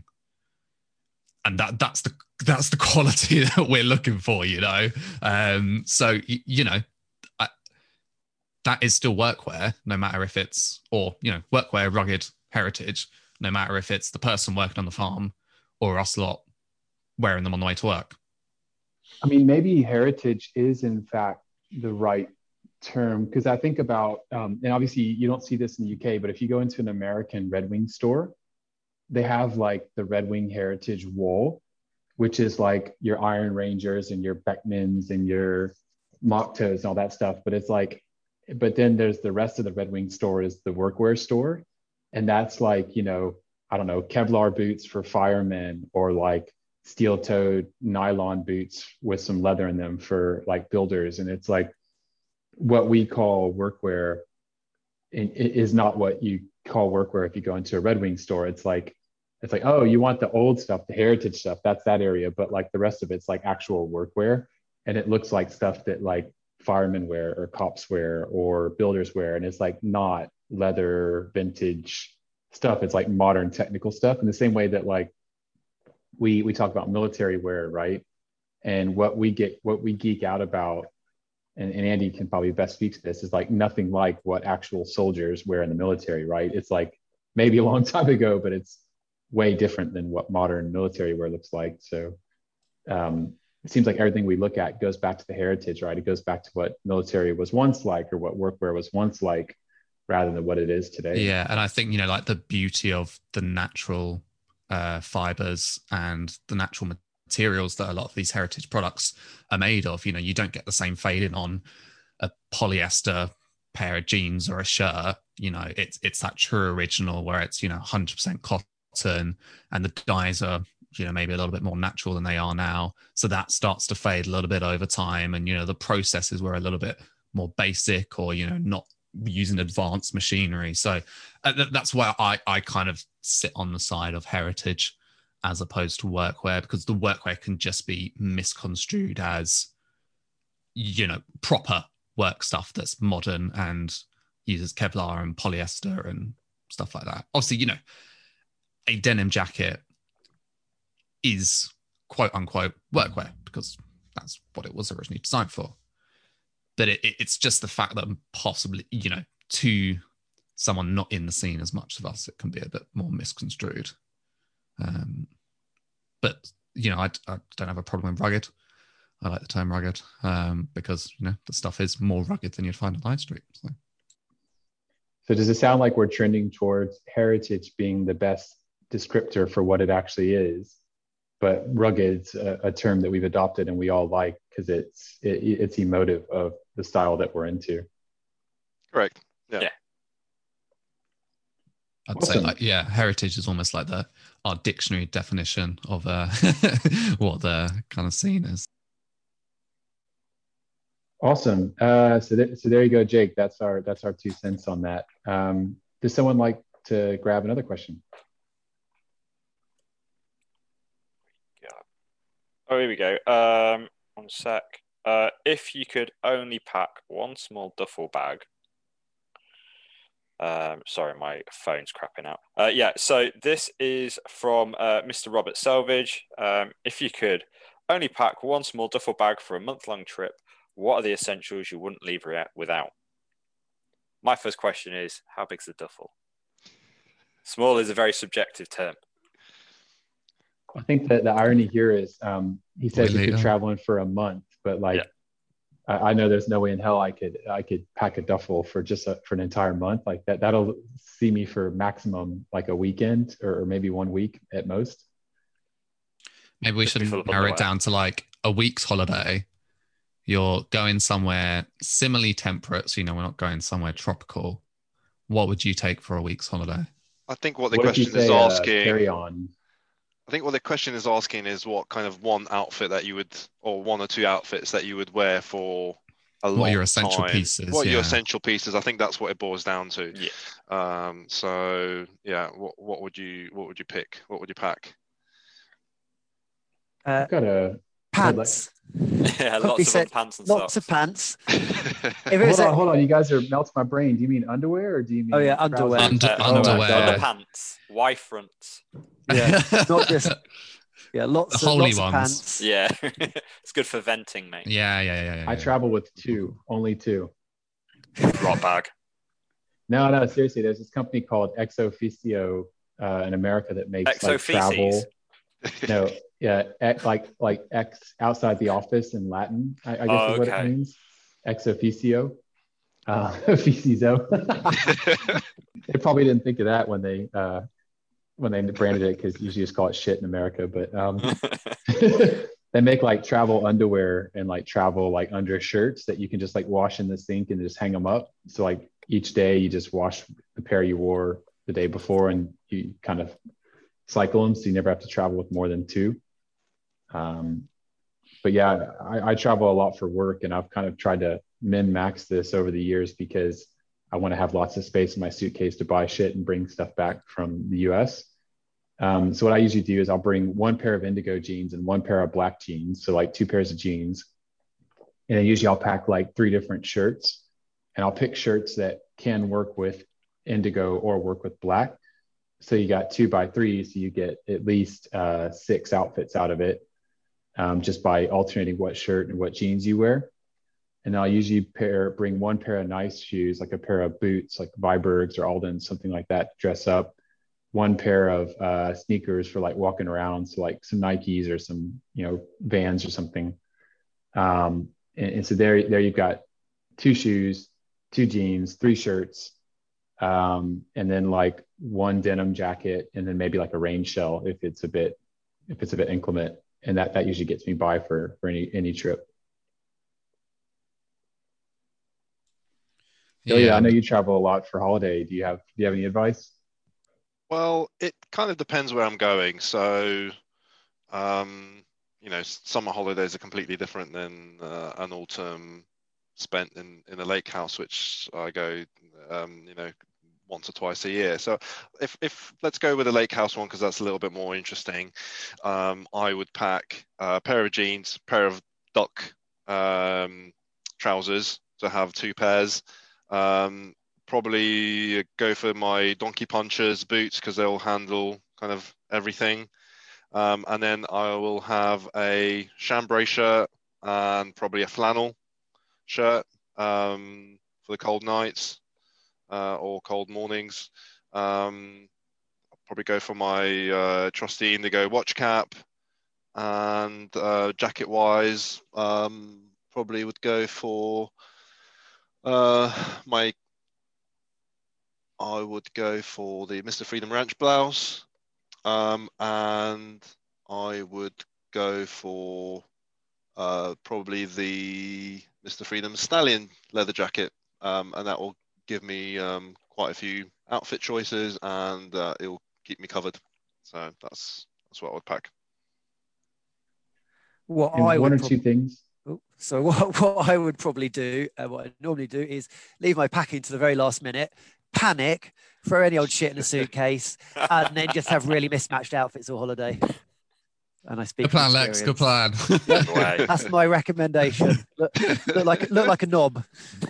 And that that's the that's the quality that we're looking for, you know. Um, so you, you know, I, that is still workwear, no matter if it's, or you know, workwear, rugged heritage, no matter if it's the person working on the farm or us lot wearing them on the way to work. I mean, maybe heritage is in fact the right term, because I think about, um, and obviously you don't see this in the U K, but if you go into an American Red Wing store, they have like the Red Wing Heritage wool, which is like your Iron Rangers and your Beckmans and your Moktos and all that stuff. But it's like, but then there's the rest of the Red Wing store is the workwear store. And that's like, you know, I don't know, Kevlar boots for firemen, or like steel-toed nylon boots with some leather in them for like builders. And it's like, what we call workwear is not what you call workwear if you go into a Red Wing store. It's like, it's like, oh, you want the old stuff, the heritage stuff, that's that area. But like the rest of it's like actual workwear. And it looks like stuff that like firemen wear or cops wear or builders wear. And it's like not leather vintage stuff. It's like modern technical stuff, in the same way that like we we talk about military wear, right? And what we get, what we geek out about, and, and Andy can probably best speak to this, is like nothing like what actual soldiers wear in the military, right? It's like maybe a long time ago, but it's way different than what modern military wear looks like. So um, it seems like everything we look at goes back to the heritage, right? It goes back to what military was once like, or what workwear was once like, rather than what it is today. Yeah, and I think, you know, like the beauty of the natural uh, fibers and the natural materials that a lot of these heritage products are made of. You know, you don't get the same fading on a polyester pair of jeans or a shirt. You know, it's it's that true original where it's, you know, one hundred percent cotton, and the dyes are, you know, maybe a little bit more natural than they are now. So that starts to fade a little bit over time. And, you know, the processes were a little bit more basic, or, you know, not using advanced machinery. So uh, th- that's why I, I kind of sit on the side of heritage as opposed to workwear, because the workwear can just be misconstrued as, you know, proper work stuff that's modern and uses Kevlar and polyester and stuff like that. Obviously, you know, a denim jacket is quote unquote workwear because that's what it was originally designed for. But it, it's just the fact that possibly, you know, to someone not in the scene as much of us, it can be a bit more misconstrued. Um, but, you know, I, I don't have a problem with rugged. I like the term rugged um, because, you know, the stuff is more rugged than you'd find on High Street. So. so does it sound like we're trending towards heritage being the best descriptor for what it actually is? But rugged's a, a term that we've adopted and we all like because it's it, it's emotive of the style that we're into. Correct. Yeah. yeah. I'd Awesome. say like, yeah, heritage is almost like the our dictionary definition of uh, what the kind of scene is. Awesome. Uh, so, th- so there you go, Jake. That's our that's our two cents on that. Um, does someone like to grab another question? Yeah. Oh, here we go. Um, one sec. Uh, if you could only pack one small duffel bag. Um, sorry, my phone's crapping out. Uh, yeah, so this is from uh, Mister Robert Selvage. Um, if you could only pack one small duffel bag for a month-long trip, what are the essentials you wouldn't leave without? My first question is, how big's the duffel? Small is a very subjective term. I think that the irony here is um, he says Boy, you could later. travel in for a month, but like Yeah. I, I know there's no way in hell I could I could pack a duffel for just a, for an entire month like that. That'll see me for maximum like a weekend or, or maybe one week at most. Maybe we Just be should full of narrow it underwear. down to like a week's holiday. You're going somewhere similarly temperate, so you know we're not going somewhere tropical. What would you take for a week's holiday? I think what the What if you question is say uh, asking. carry on? I think what the question is asking is what kind of one outfit that you would, or one or two outfits that you would wear for a long What are your essential time. pieces? What are your Yeah. essential pieces? I think that's what it boils down to. Yeah. Um, so yeah, what what would you what would you pick? What would you pack? Uh, I've got a pants. Yeah, Quickly lots of said, pants and lots socks. of pants. If it hold was on, a- hold on. You guys are melting my brain. Do you mean underwear or do you mean Oh, yeah, trousers? underwear. Under- Uh, Oh, underwear. God. Underpants, Y fronts. Yeah, not just yeah, lots The of holy lots of ones. pants. Yeah, it's good for venting, mate. Yeah, yeah, yeah, yeah. I yeah. travel with two, only two. Drop bag. No, no, seriously. There's this company called Ex Officio uh, in America that makes like Exofeces? travel. No, yeah, ex, like like ex outside the office in Latin, I, I guess Oh, is what okay. it means. Ex officio, uh, officio. They probably didn't think of that when they uh, when they branded it because usually just call it shit in America. But um, they make like travel underwear and like travel like undershirts that you can just like wash in the sink and just hang them up. So like each day you just wash the pair you wore the day before and you kind of cycle them so you never have to travel with more than two. Um, but yeah, I, I travel a lot for work and I've kind of tried to min max this over the years because I want to have lots of space in my suitcase to buy shit and bring stuff back from the U S. Um, so what I usually do is I'll bring one pair of indigo jeans and one pair of black jeans. So like two pairs of jeans. And then usually I'll pack like three different shirts and I'll pick shirts that can work with indigo or work with black. So you got two by three, so you get at least uh, six outfits out of it um, just by alternating what shirt and what jeans you wear. And I'll usually pair bring one pair of nice shoes, like a pair of boots, like Vibergs or Alden, something like that, to dress up. One pair of uh, sneakers for like walking around, so like some Nikes or some you know Vans or something. Um, and, and so there, there you've got two shoes, two jeans, three shirts. Um, and then like one denim jacket and then maybe like a rain shell if it's a bit if it's a bit inclement, and that that usually gets me by for for any any trip. So yeah, I know you travel a lot for holiday. Do you have do you have any advice? Well, it kind of depends where I'm going. So, um, you know, summer holidays are completely different than uh, an autumn spent in in a lake house, which I go, um, you know, once or twice a year. So if, if let's go with the lake house one because that's a little bit more interesting. Um, I would pack a pair of jeans, pair of duck um, trousers to have two pairs. Um, probably go for my donkey punchers boots because they'll handle kind of everything. Um, and then I will have a chambray shirt and probably a flannel shirt um, for the cold nights. Uh, or cold mornings. Um, I'll probably go for my uh, trusty indigo watch cap, and uh, jacket wise, um, probably would go for uh, my. I would go for the Mister Freedom Ranch blouse, um, and I would go for uh, probably the Mister Freedom Stallion leather jacket, um, and that will give me um, quite a few outfit choices, and uh, it will keep me covered. So that's that's what I would pack. What And I one would or prob- two things. oh, So what, what I would probably do, uh, what I normally do, is leave my packing to the very last minute, panic, throw any old shit in a suitcase, and then just have really mismatched outfits all holiday. And I speak. Good plan, Lex. Good plan. Yeah, that's my recommendation. Look, look like look like a knob.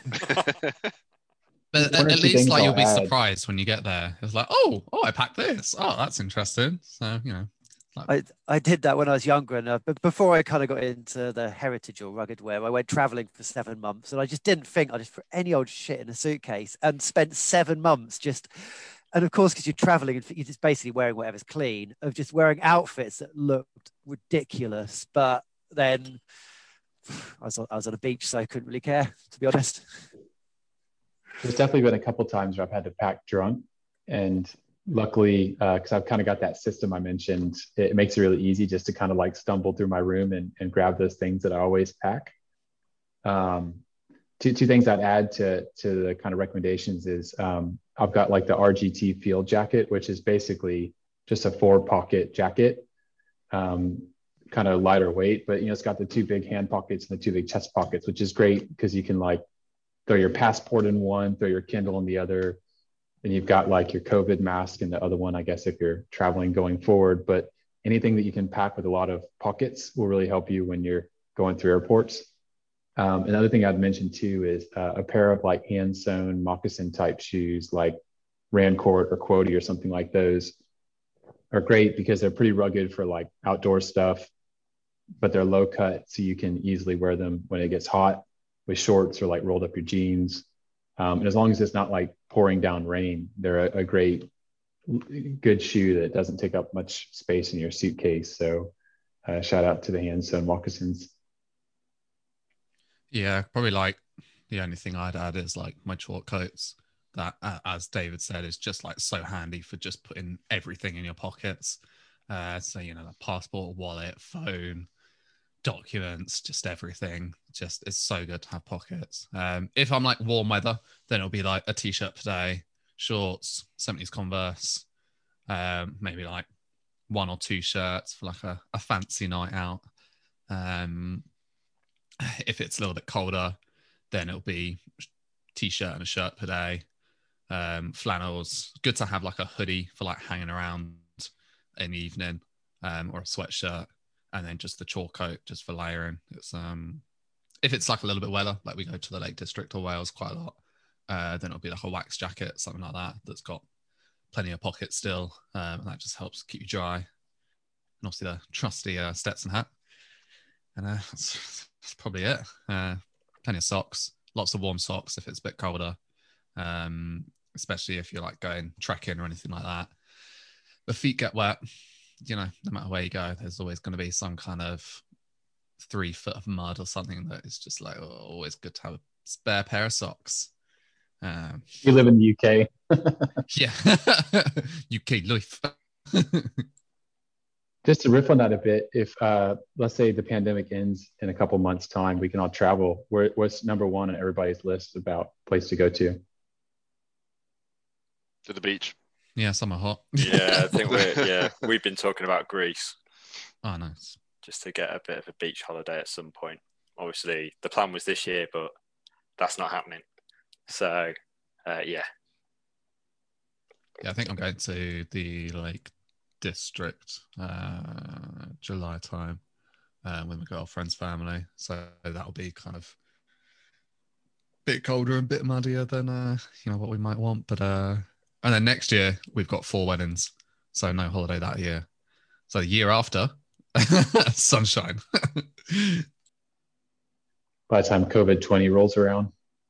But at, at least, like, you'll be add. surprised when you get there. It's like, oh, oh, I packed this. Oh, that's interesting. So, you know. Like... I, I did that when I was younger. And uh, but before I kind of got into the heritage or rugged wear, I went traveling for seven months. And I just didn't think I'd just put any old shit in a suitcase and spent seven months just... And of course, because you're traveling and you're just basically wearing whatever's clean, of just wearing outfits that looked ridiculous. But then I was, on, I was on a beach, so I couldn't really care, to be honest. There's definitely been a couple times where I've had to pack drunk, and luckily, because uh, I've kind of got that system I mentioned, it, it makes it really easy just to kind of like stumble through my room and, and grab those things that I always pack. Um, two two things I'd add to to the kind of recommendations is um, I've got like the R G T field jacket, which is basically just a four pocket jacket, um, kind of lighter weight, but you know it's got the two big hand pockets and the two big chest pockets, which is great because you can like throw your passport in one, throw your Kindle in the other, and you've got like your COVID mask in the other one, I guess, if you're traveling going forward. But anything that you can pack with a lot of pockets will really help you when you're going through airports. Um, another thing I'd mention too is uh, a pair of like hand sewn moccasin type shoes, like Rancourt or Quody or something like those are great because they're pretty rugged for like outdoor stuff, but they're low cut. So you can easily wear them when it gets hot with shorts or like rolled up your jeans. Um, and as long as it's not like pouring down rain, they're a, a great, good shoe that doesn't take up much space in your suitcase. So uh, shout out to the hand sewn moccasins. Yeah, probably like the only thing I'd add is like my chalk coats that, uh, as David said, is just like so handy for just putting everything in your pockets. Uh, so, you know, like passport, wallet, phone, documents, just everything. Just it's so good to have pockets. Um, if I'm like warm weather, then it'll be like a t-shirt per day, shorts, seventies Converse, um, maybe like one or two shirts for like a, a fancy night out. Um, if it's a little bit colder, then it'll be t-shirt and a shirt per day. Um, flannels, good to have like a hoodie for like hanging around in the evening, um, or a sweatshirt. And then just the chalk coat just for layering. It's um, if it's like a little bit weather, like we go to the Lake District or Wales quite a lot, uh, then it'll be like a wax jacket, something like that, that's got plenty of pockets still, um, and that just helps keep you dry. And obviously the trusty uh, Stetson hat, and uh, that's, that's probably it. Uh, plenty of socks, lots of warm socks if it's a bit colder, um, especially if you're like going trekking or anything like that. The feet get wet. You know, no matter where you go, there's always going to be some kind of three foot of mud or something that is just like, oh, always good to have a spare pair of socks. Um, you live in the U K. Yeah. U K life. Just to riff on that a bit, if uh, let's say the pandemic ends in a couple months' time, we can all travel. Where, what's number one on everybody's list about place to go to? To the beach. Yeah, summer hot. Yeah, I think we're yeah we've been talking about Greece. Oh, nice. Just to get a bit of a beach holiday at some point. Obviously, the plan was this year, but that's not happening. So, uh, yeah. Yeah, I think I'm going to the Lake District uh, July time uh, with my girlfriend's family. So that'll be kind of a bit colder and a bit muddier than uh, you know what we might want, but. Uh, And then next year, we've got four weddings. So no holiday that year. So the year after, sunshine. By the time COVID twenty rolls around.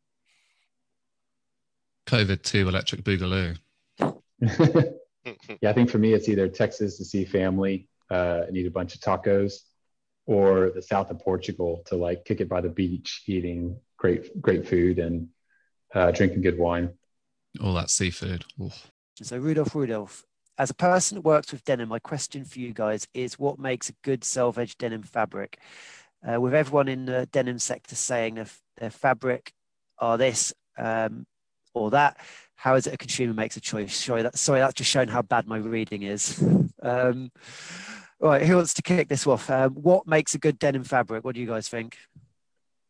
COVID two Electric Boogaloo. Yeah, I think for me, it's either Texas to see family uh, and eat a bunch of tacos, or the south of Portugal to like kick it by the beach, eating great, great food and uh, drinking good wine. All that seafood. Oof. So Rudolph, Rudolph, as a person that works with denim, my question for you guys is what makes a good self-edge denim fabric? Uh, with everyone in the denim sector saying their, their fabric are this um, or that, how is it a consumer makes a choice? Sorry, that, sorry, that's just showing how bad my reading is. um, all right, who wants to kick this off? Um, what makes a good denim fabric? What do you guys think?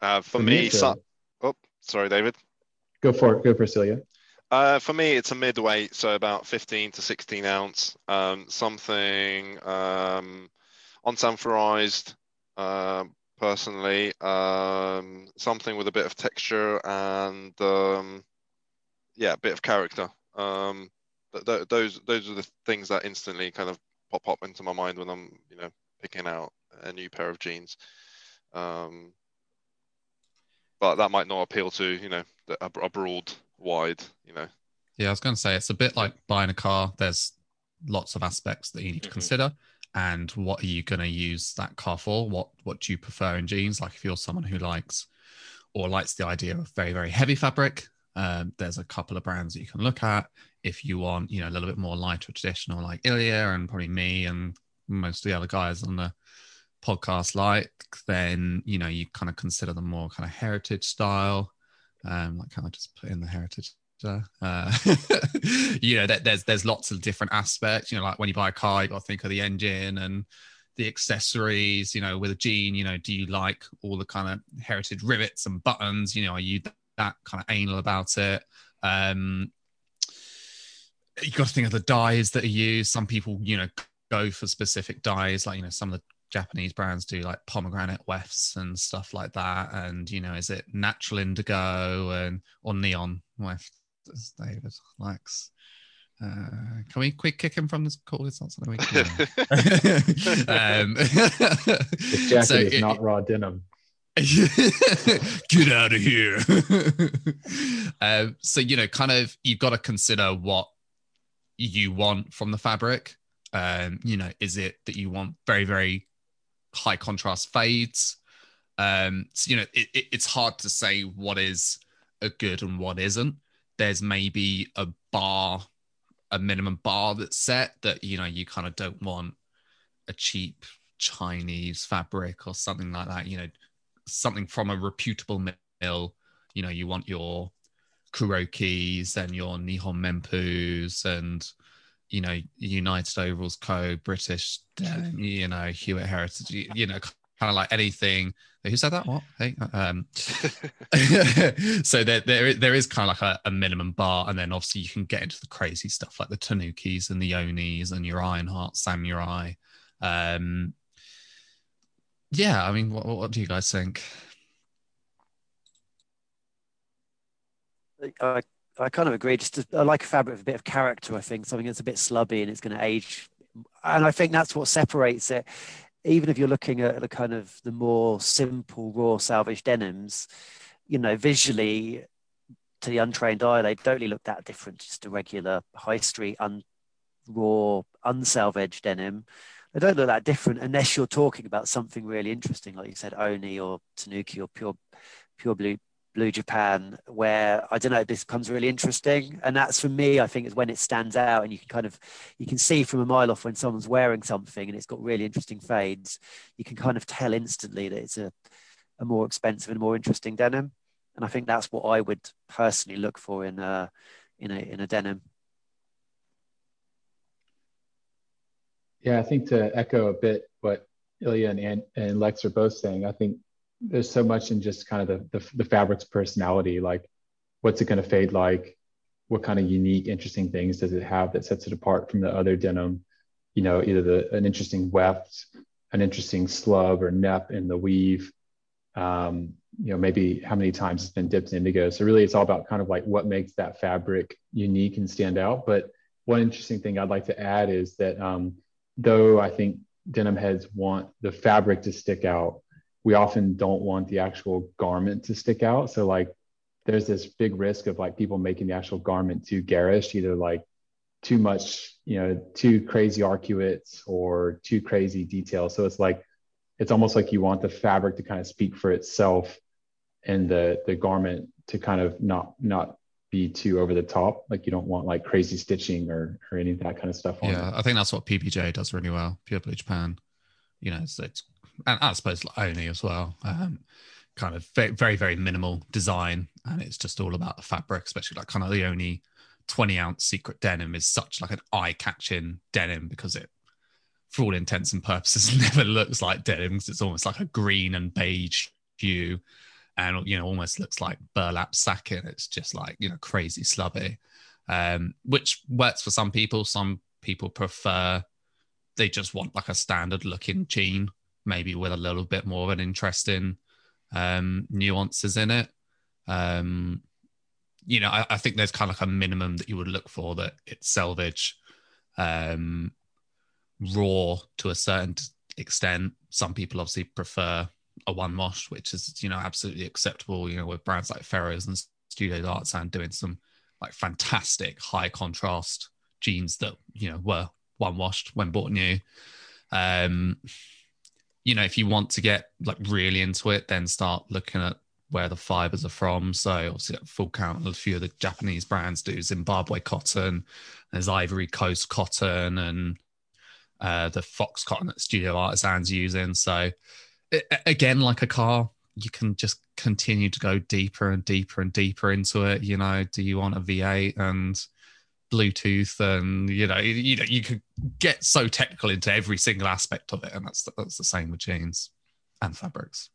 Uh, for, For me, me, it's so, a- oh, sorry, David. Go for it. Go for Celia. Uh, for me, it's a midweight, so about fifteen to sixteen ounce. Um, something um, unsanforized, um, personally. Um, something with a bit of texture and um, yeah, a bit of character. Um, th- th- those those are the things that instantly kind of pop up into my mind when I'm, you know, picking out a new pair of jeans. Um, but that might not appeal to, you know, a, a broad, wide, you know. Yeah, I was going to say it's a bit like buying a car. There's lots of aspects that you need to Mhm. consider, and what are you going to use that car for? What what do you prefer in jeans? Like if you're someone who likes or likes the idea of very very heavy fabric, um, there's a couple of brands that you can look at. If you want, you know, a little bit more lighter traditional, like Ilya and probably me and most of the other guys on the podcast like, then you know you kind of consider the more kind of heritage style. Um, like kind of just put in the heritage. Uh, you know, that there's there's lots of different aspects. You know, like when you buy a car, you got to think of the engine and the accessories. You know, with a jean, you know, do you like all the kind of heritage rivets and buttons? You know, are you that kind of anal about it? Um, you got to think of the dyes that are used. Some people, you know, go for specific dyes, like you know, some of the Japanese brands do like pomegranate wefts and stuff like that. And you know, is it natural indigo and or neon weft? As David likes. Uh, can we quick kick him from this call? It's not something we can. um, This jacket so is it, not raw denim. Get out of here. um, so you know, kind of, you've got to consider what you want from the fabric. Um, you know, is it that you want very, very high contrast fades? Um, so you know, it, it, it's hard to say what is a good and what isn't. There's maybe a bar, a minimum bar that's set that, you know, you kind of don't want a cheap Chinese fabric or something like that, you know, something from a reputable mill. You know, you want your Kurokis and your Nihon Menpus and, you know, United Overalls Co., British, um, you know, Hewitt Heritage, you, you know, kind of like anything. Who said that? What? Hey, um, so there, there, there is kind of like a, a minimum bar, and then obviously you can get into the crazy stuff like the Tanukis and the Onis and your Ironheart Samurai. Um, yeah, I mean, what, what do you guys think? I I kind of agree. Just to, I like a fabric with a bit of character. I think something that's a bit slubby and it's going to age, and I think that's what separates it. Even if you're looking at the kind of the more simple raw salvage denims, you know, visually to the untrained eye, they don't really look that different. Just a regular high street un, raw unsalvaged denim. They don't look that different unless you're talking about something really interesting, like you said, Oni or Tanuki or pure pure blue blue Japan, where I don't know, this becomes really interesting. And that's, for me, I think, is when it stands out, and you can kind of you can see from a mile off when someone's wearing something and it's got really interesting fades. You can kind of tell instantly that it's a, a more expensive and more interesting denim. And I think that's what I would personally look for in a in a in a denim. Yeah, I think to echo a bit what Ilya and, and Lex are both saying, I think there's so much in just kind of the, the, the fabric's personality. Like, what's it going to fade like? What kind of unique, interesting things does it have that sets it apart from the other denim? You know, either the, an interesting weft, an interesting slub or nep in the weave. Um, you know, maybe how many times it's been dipped in indigo. So really, it's all about kind of like what makes that fabric unique and stand out. But one interesting thing I'd like to add is that um, though I think denim heads want the fabric to stick out, we often don't want the actual garment to stick out. So like there's this big risk of like people making the actual garment too garish, either like too much, you know, too crazy arcuates or too crazy detail. So it's like, it's almost like you want the fabric to kind of speak for itself and the the garment to kind of not not be too over the top. Like you don't want like crazy stitching or or any of that kind of stuff on Yeah, it. I think that's what P P J does really well. Pure Blue Japan, you know, it's, it's and I suppose like Oni as well. Um, kind of very, very, very minimal design, and it's just all about the fabric, especially like kind of the Oni twenty ounce secret denim is such like an eye-catching denim because it, for all intents and purposes, never looks like denim because it's almost like a green and beige hue. and you know almost looks like burlap sacking. It's just like you know crazy slubby, um, which works for some people. Some people prefer they just want like a standard looking jean, maybe with a little bit more of an interesting um, nuances in it. Um, you know, I, I think there's kind of like a minimum that you would look for, that it's selvage, um, raw to a certain extent. Some people obviously prefer a one wash, which is, you know, absolutely acceptable, you know, with brands like Ferro's and Studio Artisan doing some like fantastic high contrast jeans that, you know, were one washed when bought new. Um, you know, if you want to get like really into it, then start looking at where the fibers are from. So obviously at Full Count, a few of the Japanese brands do Zimbabwe cotton, there's Ivory Coast cotton, and uh, the Fox cotton that Studio Artisan's using. So it, again, like a car, you can just continue to go deeper and deeper and deeper into it. You know, do you want a V eight and Bluetooth, and you know, you, you know, you could get so technical into every single aspect of it, and that's that's the same with jeans and fabrics.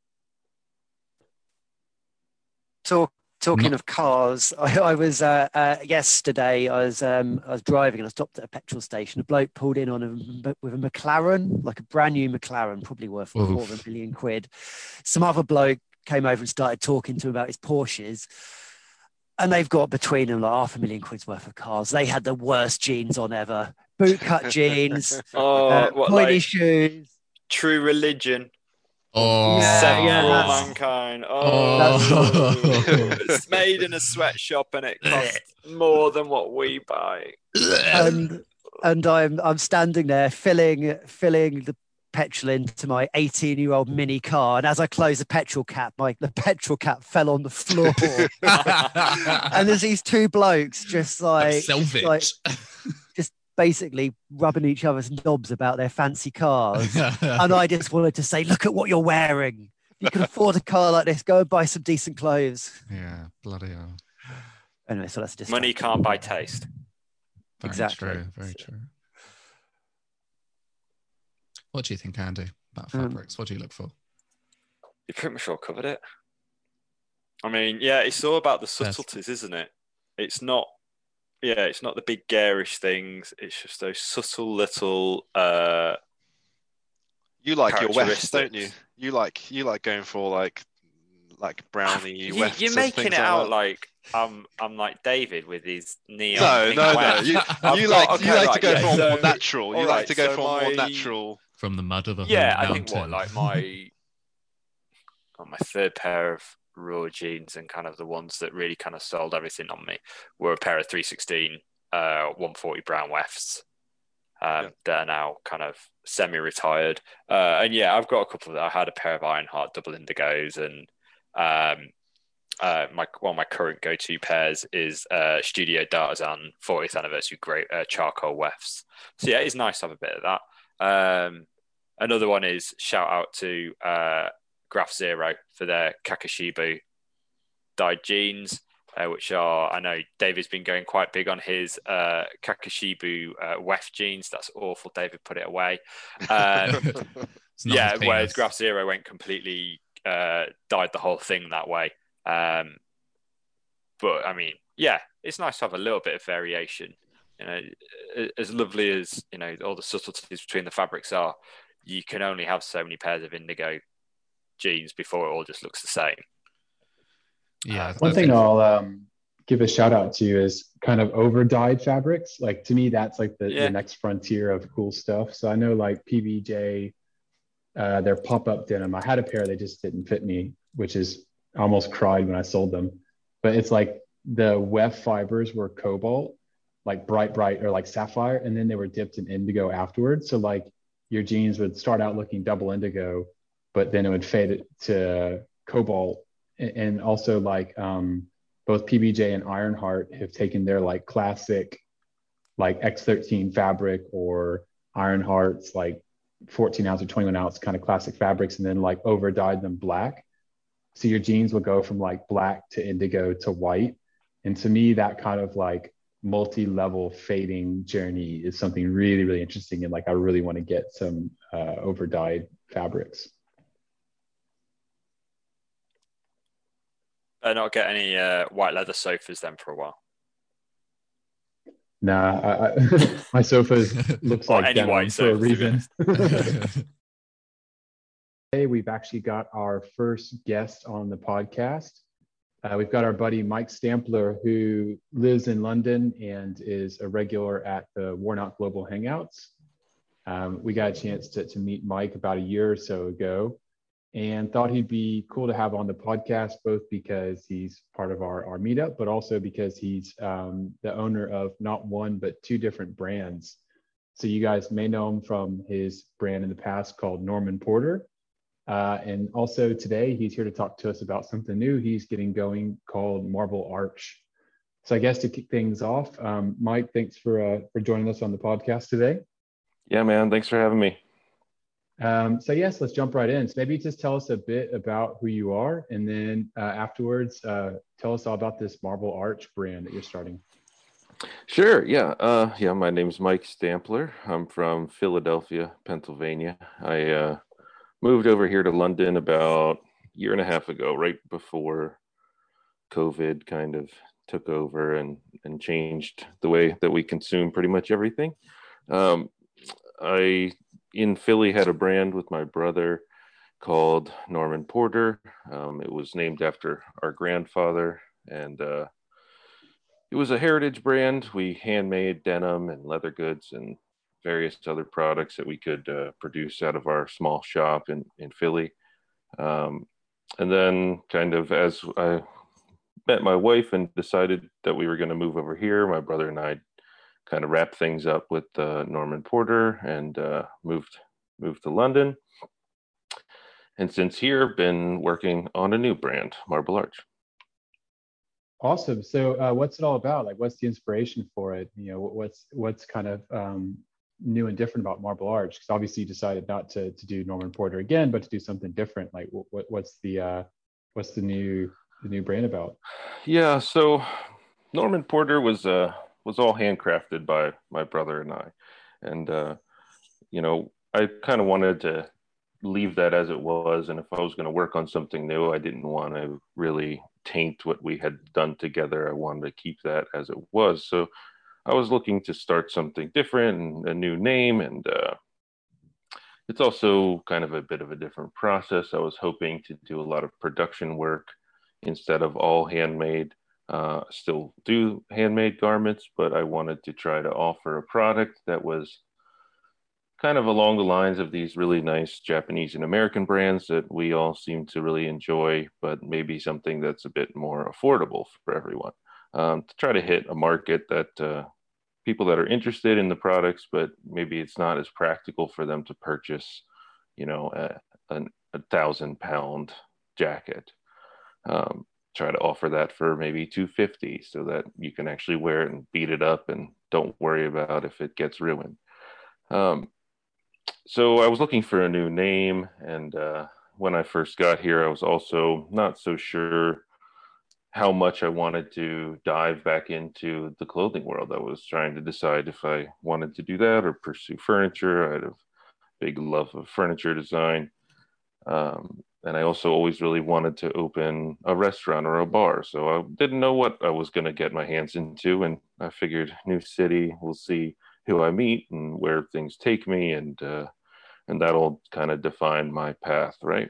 Talk, talking Not- of cars, I, I was uh, uh, yesterday. I was um, I was driving and I stopped at a petrol station. A bloke pulled in on a with a McLaren, like a brand new McLaren, probably worth Oof. more than a million quid. Some other bloke came over and started talking to him about his Porsches. And they've got between them like half a million quid's worth of cars. They had the worst jeans on ever. Bootcut jeans, Oh, uh, what, pointy like shoes. True Religion. Oh, Yeah, Sent yeah, for all that's- mankind. Oh. Oh, it's made in a sweatshop and it costs more than what we buy. and and I'm I'm standing there filling filling the petrol into my eighteen year old mini car, and as I close the petrol cap, my the petrol cap fell on the floor. And there's these two blokes just like Selfish. like just basically rubbing each other's knobs about their fancy cars. And I just wanted to say, look at what you're wearing. You can afford a car like this, go and buy some decent clothes. Yeah, bloody hell. Anyway, so that's just Money can't buy taste. Very Exactly. true. Very true. What do you think, Andy, about Um, fabrics? What do you look for? You pretty much all covered it. I mean, yeah, it's all about the Yes. subtleties, isn't it? It's not, yeah, it's not the big garish things. It's just those subtle little. Uh, You like your wefts, characteristics. don't you? You like you like going for like like brownie you, wefts. you're and making things it like out that. like I'm, I'm like David with his neon. No, pink no, no. wax. You, I've you got- like okay, you like to right, go yeah, for a so- more natural. You all like right, to go so for a more my- natural. From the mud of a Yeah, mountain. I think what like my on my third pair of raw jeans, and kind of the ones that really kind of sold everything on me, were a pair of three sixteen uh one forty brown wefts um Yeah. that are now kind of semi-retired, uh and yeah, I've got a couple of that. I had a pair of Ironheart double indigos, and um uh my one of my current go-to pairs is uh Studio D'Artisan fortieth anniversary great uh, charcoal wefts. So yeah, it's nice to have a bit of that. um Another one is shout out to uh, Graph Zero for their Kakashibu dyed jeans, uh, which are, I know David's been going quite big on his uh, Kakashibu uh, weft jeans. That's awful. David, put it away. Um, It's not yeah, his whereas penis. Graph Zero went completely, uh, dyed the whole thing that way. Um, but I mean, yeah, it's nice to have a little bit of variation. You know, as lovely as, you know, all the subtleties between the fabrics are, you can only have so many pairs of indigo jeans before it all just looks the same. Yeah. One I thing think- I'll um, give a shout out to is kind of over dyed fabrics. Like to me, that's like the, Yeah. the next frontier of cool stuff. So I know like P B J, uh, their pop up denim. I had a pair, they just didn't fit me, which is I almost cried when I sold them. But it's like the weft fibers were cobalt, like bright, bright, or like sapphire, and then they were dipped in indigo afterwards. So like your jeans would start out looking double indigo, but then it would fade to cobalt. And also like um, both P B J and Ironheart have taken their like classic like X thirteen fabric, or Ironheart's like fourteen ounce or twenty-one ounce kind of classic fabrics, and then like over dyed them black. So your jeans will go from like black to indigo to white. And to me, that kind of like multi-level fading journey is something really, really interesting. And like, I really want to get some uh, over dyed fabrics. Uh, not get any uh, white leather sofas then for a while. Nah, I, I, my sofa looks Or like any denim white for a sofa, to be reason. honest. Today, we've actually got our first guest on the podcast. Uh, we've got our buddy Mike Stampler, who lives in London and is a regular at the Warnock Global Hangouts. Um, we got a chance to, to meet Mike about a year or so ago and thought he'd be cool to have on the podcast, both because he's part of our, our meetup, but also because he's um, the owner of not one, but two different brands. So you guys may know him from his brand in the past called Norman Porter. Uh, and also today, he's here to talk to us about something new he's getting going called Marble Arch. So I guess to kick things off, um, Mike, thanks for uh, for joining us on the podcast today. Yeah, man. Thanks for having me. Um, so yes, let's jump right in. So maybe just tell us a bit about who you are, and then uh, afterwards, uh, tell us all about this Marble Arch brand that you're starting. Sure. Yeah. Uh, yeah. My name's Mike Stampler. I'm from Philadelphia, Pennsylvania. I uh, moved over here to London about a year and a half ago, right before COVID kind of took over and, and changed the way that we consume pretty much everything. Um, I, in Philly, had a brand with my brother called Norman Porter. Um, it was named after our grandfather, and uh, it was a heritage brand. We handmade denim and leather goods and various other products that we could uh, produce out of our small shop in, in Philly. Um, and then kind of as I met my wife and decided that we were going to move over here, my brother and I kind of wrapped things up with uh, Norman Porter and uh, moved moved to London. And since here, been working on a new brand, Marble Arch. Awesome. So uh, what's it all about? Like, what's the inspiration for it? You know, what's what's kind of um, new and different about Marble Arch? Because obviously you decided not to to do Norman Porter again, but to do something different. Like, what what's the uh, what's the new the new brand about? Yeah. So Norman Porter was uh was all handcrafted by my brother and I, and uh, you know, I kind of wanted to leave that as it was, and if I was going to work on something new, I didn't want to really taint what we had done together. I wanted to keep that as it was. So I was looking to start something different and a new name, and uh, it's also kind of a bit of a different process. I was hoping to do a lot of production work instead of all handmade. Uh, still do handmade garments, but I wanted to try to offer a product that was kind of along the lines of these really nice Japanese and American brands that we all seem to really enjoy, but maybe something that's a bit more affordable for everyone. Um, to try to hit a market that uh, people that are interested in the products, but maybe it's not as practical for them to purchase, you know, a, a, a thousand pound jacket. Um, try to offer that for maybe two hundred fifty dollars so that you can actually wear it and beat it up and don't worry about if it gets ruined. Um, so I was looking for a new name, and uh, when I first got here, I was also not so sure how much I wanted to dive back into the clothing world. I was trying to decide if I wanted to do that or pursue furniture. I had a big love of furniture design. Um, and I also always really wanted to open a restaurant or a bar. So I didn't know what I was going to get my hands into. And I figured new city, we'll see who I meet and where things take me. And, uh, and that'll kind of define my path, right?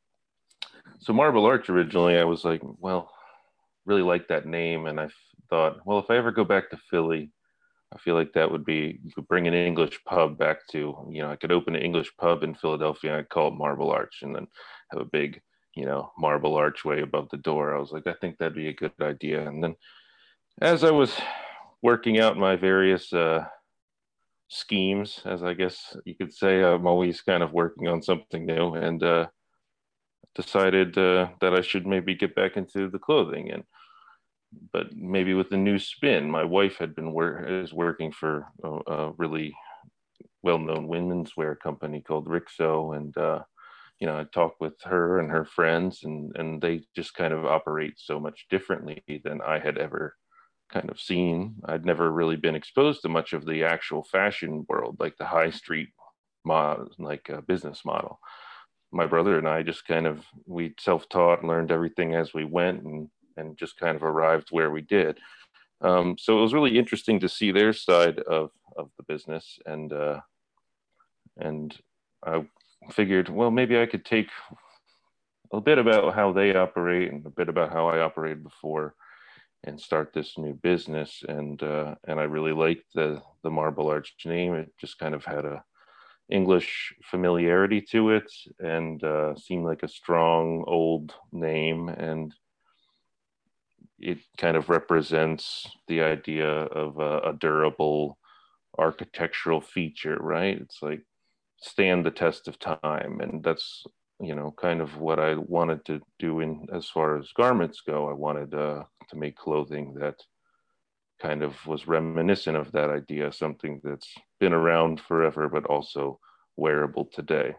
So Marble Arch, originally, I was like, well, really liked that name. And I thought, well, if I ever go back to Philly, I feel like that would be, you could bring an English pub back to, you know, I could open an English pub in Philadelphia and I'd call it Marble Arch and then have a big, you know, marble archway above the door. I was like, I think that'd be a good idea. And then as I was working out my various uh, schemes, as I guess you could say, I'm always kind of working on something new, and uh, decided uh, that I should maybe get back into the clothing, and but maybe with a new spin. My wife had been work is working for a, a really well-known women's wear company called Rixo, and uh, you know, I talked with her and her friends, and and they just kind of operate so much differently than I had ever kind of seen. I'd never really been exposed to much of the actual fashion world, like the high street mod, like a business model. My brother and I just kind of we self-taught, learned everything as we went, and and just kind of arrived where we did. Um, so it was really interesting to see their side of, of the business. And, uh, and I figured, well, maybe I could take a bit about how they operate and a bit about how I operated before and start this new business. And, uh, and I really liked the, the Marble Arch name. It just kind of had a English familiarity to it, and uh, seemed like a strong old name, and it kind of represents the idea of a, a durable architectural feature, right? It's like stand the test of time, and that's, you know, kind of what I wanted to do in as far as garments go. I wanted uh, to make clothing that kind of was reminiscent of that idea, something that's been around forever, but also wearable today.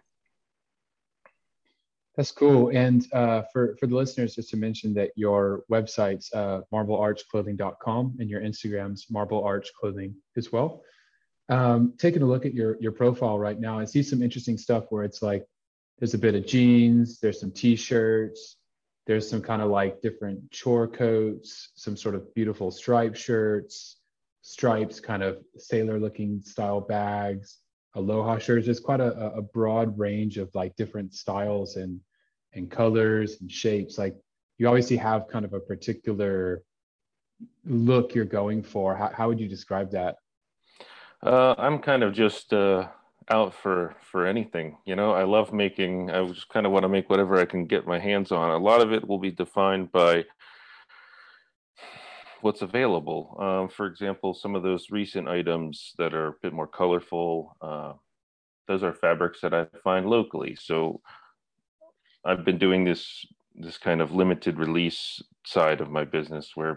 That's cool. And uh, for, for the listeners, just to mention that your website's uh, marble arch clothing dot com and your Instagram's Marble Arch Clothing as well. Um, taking a look at your, your profile right now, I see some interesting stuff where it's like, there's a bit of jeans, there's some t-shirts, there's some kind of like different chore coats, some sort of beautiful striped shirts, stripes, kind of sailor looking style bags, aloha shirts. There's quite a, a broad range of like different styles and, and colors and shapes. Like you obviously have kind of a particular look you're going for. How, how would you describe that? Uh, I'm kind of just uh, out for for anything. You know, I love making. I just kind of want to make whatever I can get my hands on. A lot of it will be defined by what's available. Um, for example, some of those recent items that are a bit more colorful, uh, those are fabrics that I find locally. So I've been doing this this kind of limited release side of my business where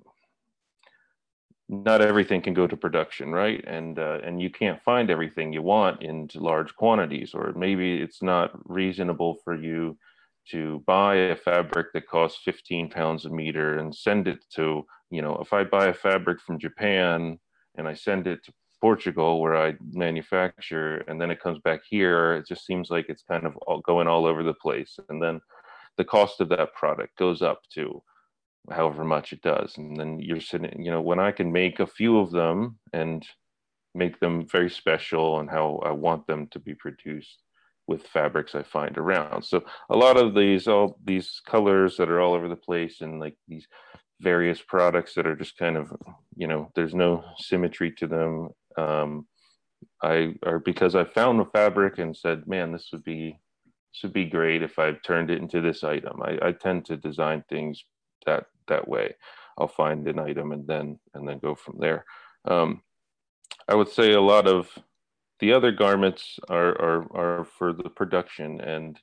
not everything can go to production, right? And uh, and you can't find everything you want in large quantities, or maybe it's not reasonable for you to buy a fabric that costs fifteen pounds a meter and send it to, you know, if I buy a fabric from Japan and I send it to Portugal where I manufacture, and then it comes back here, it just seems like it's kind of all going all over the place. And then the cost of that product goes up to however much it does. And then you're sitting, you know, when I can make a few of them and make them very special and how I want them to be produced with fabrics I find around. So a lot of these, all these colors that are all over the place, and like these various products that are just kind of, you know, there's no symmetry to them. Um, I are because I found a fabric and said, man, this would be, this would be great if I turned it into this item. I, I tend to design things that that way. I'll find an item and then and then go from there. Um, I would say a lot of the other garments are are are for the production, and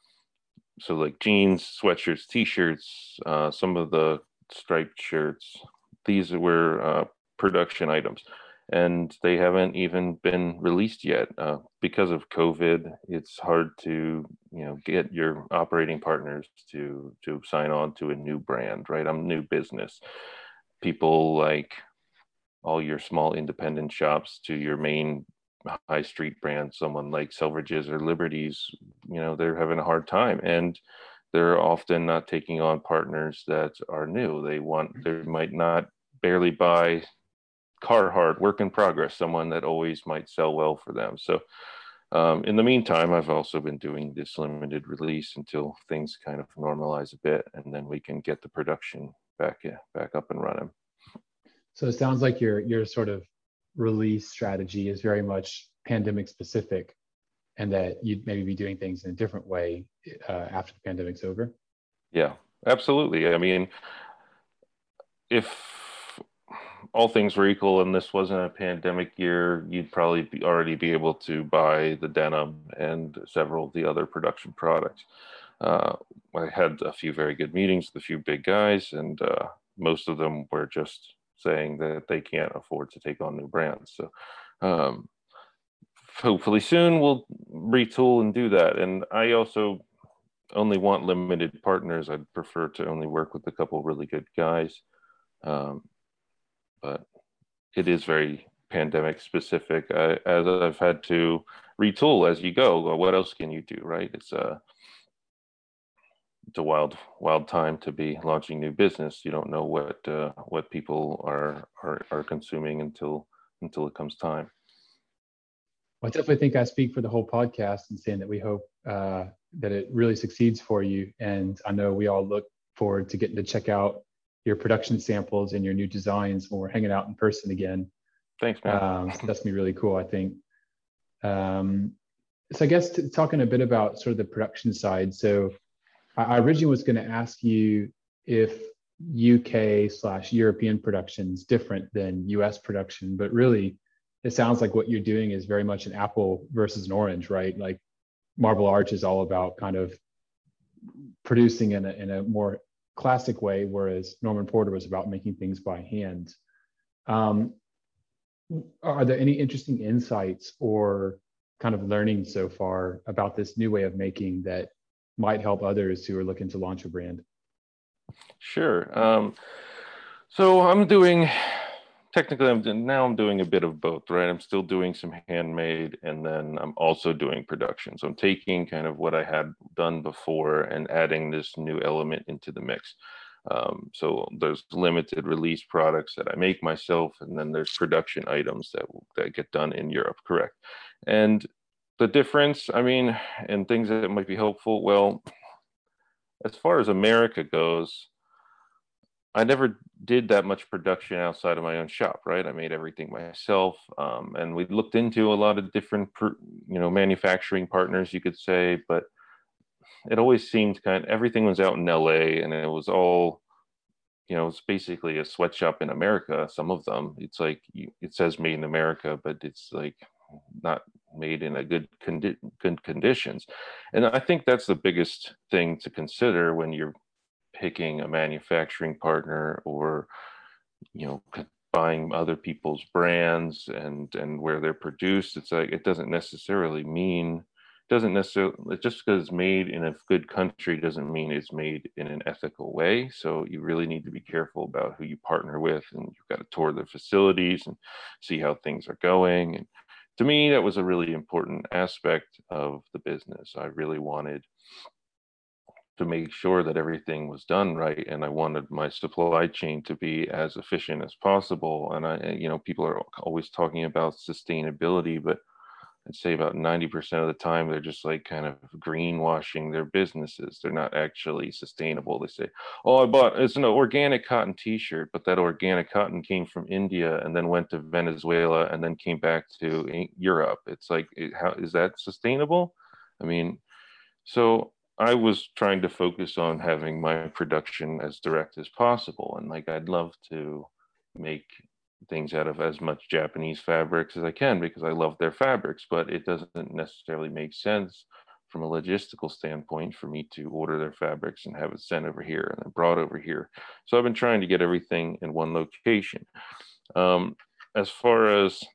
so like jeans, sweatshirts, t-shirts, uh, some of the striped shirts. These were uh, production items, and they haven't even been released yet uh, because of COVID. It's hard to, you know, get your operating partners to to sign on to a new brand, right? I'm a new business. People like all your small independent shops to your main high street brand, someone like Selfridges or Liberties, you know, they're having a hard time, and they're often not taking on partners that are new. They want, they might not barely buy Carhartt, work in progress, someone that always might sell well for them. So um, in the meantime, I've also been doing this limited release until things kind of normalize a bit, and then we can get the production back back up and running. So it sounds like your your sort of release strategy is very much pandemic specific, and that you'd maybe be doing things in a different way uh, after the pandemic's over. Yeah, absolutely. I mean, if all things were equal and this wasn't a pandemic year, you'd probably be already be able to buy the denim and several of the other production products. Uh, I had a few very good meetings with a few big guys, and uh, most of them were just saying that they can't afford to take on new brands. So um, hopefully soon we'll retool and do that. And I also only want limited partners. I'd prefer to only work with a couple really good guys. Um, but it is very pandemic specific. I, as I've had to retool as you go. Well, what else can you do, right? It's uh, it's a wild, wild time to be launching new business. You don't know what uh, what people are, are are consuming until until it comes time. Well, I definitely think I speak for the whole podcast in saying that we hope uh, that it really succeeds for you. And I know we all look forward to getting to check out your production samples and your new designs when we're hanging out in person again. Thanks, man. Um, so that's gonna be really cool, I think. Um, so I guess t- talking a bit about sort of the production side. So I, I originally was going to ask you if U K slash European production is different than U S production, but really it sounds like what you're doing is very much an apple versus an orange, right? Like Marble Arch is all about kind of producing in a, in a more classic way, whereas Norman Porter was about making things by hand. Um, are there any interesting insights or kind of learning so far about this new way of making that might help others who are looking to launch a brand? Sure. Um, so I'm doing, technically I'm doing, now I'm doing a bit of both, right? I'm still doing some handmade, and then I'm also doing production. So I'm taking kind of what I had done before and adding this new element into the mix. Um, so there's limited release products that I make myself, and then there's production items that that get done in Europe, correct? And the difference, I mean, and things that might be helpful. Well, as far as America goes, I never did that much production outside of my own shop, right? I made everything myself, um, and we looked into a lot of different, you know, manufacturing partners, you could say, but it always seemed kind of, everything was out in L A, and it was all, you know, it's basically a sweatshop in America. Some of them, it's like, it says made in America, but it's like not made in a good, condi- good conditions. And I think that's the biggest thing to consider when you're picking a manufacturing partner, or, you know, buying other people's brands and and where they're produced. It's like, it doesn't necessarily mean, doesn't necessarily, just because it's made in a good country doesn't mean it's made in an ethical way. So you really need to be careful about who you partner with, and you've got to tour their facilities and see how things are going. And to me, that was a really important aspect of the business. I really wanted to make sure that everything was done right, and I wanted my supply chain to be as efficient as possible. And I, you know, people are always talking about sustainability, but I'd say about ninety percent of the time they're just like kind of greenwashing their businesses. They're not actually sustainable. They say, oh, I bought, it's an organic cotton t-shirt, but that organic cotton came from India and then went to Venezuela and then came back to Europe. It's like, how is that sustainable? I mean, so I was trying to focus on having my production as direct as possible. And like, I'd love to make things out of as much Japanese fabrics as I can because I love their fabrics, but it doesn't necessarily make sense from a logistical standpoint for me to order their fabrics and have it sent over here and then brought over here. So I've been trying to get everything in one location. Um, as far as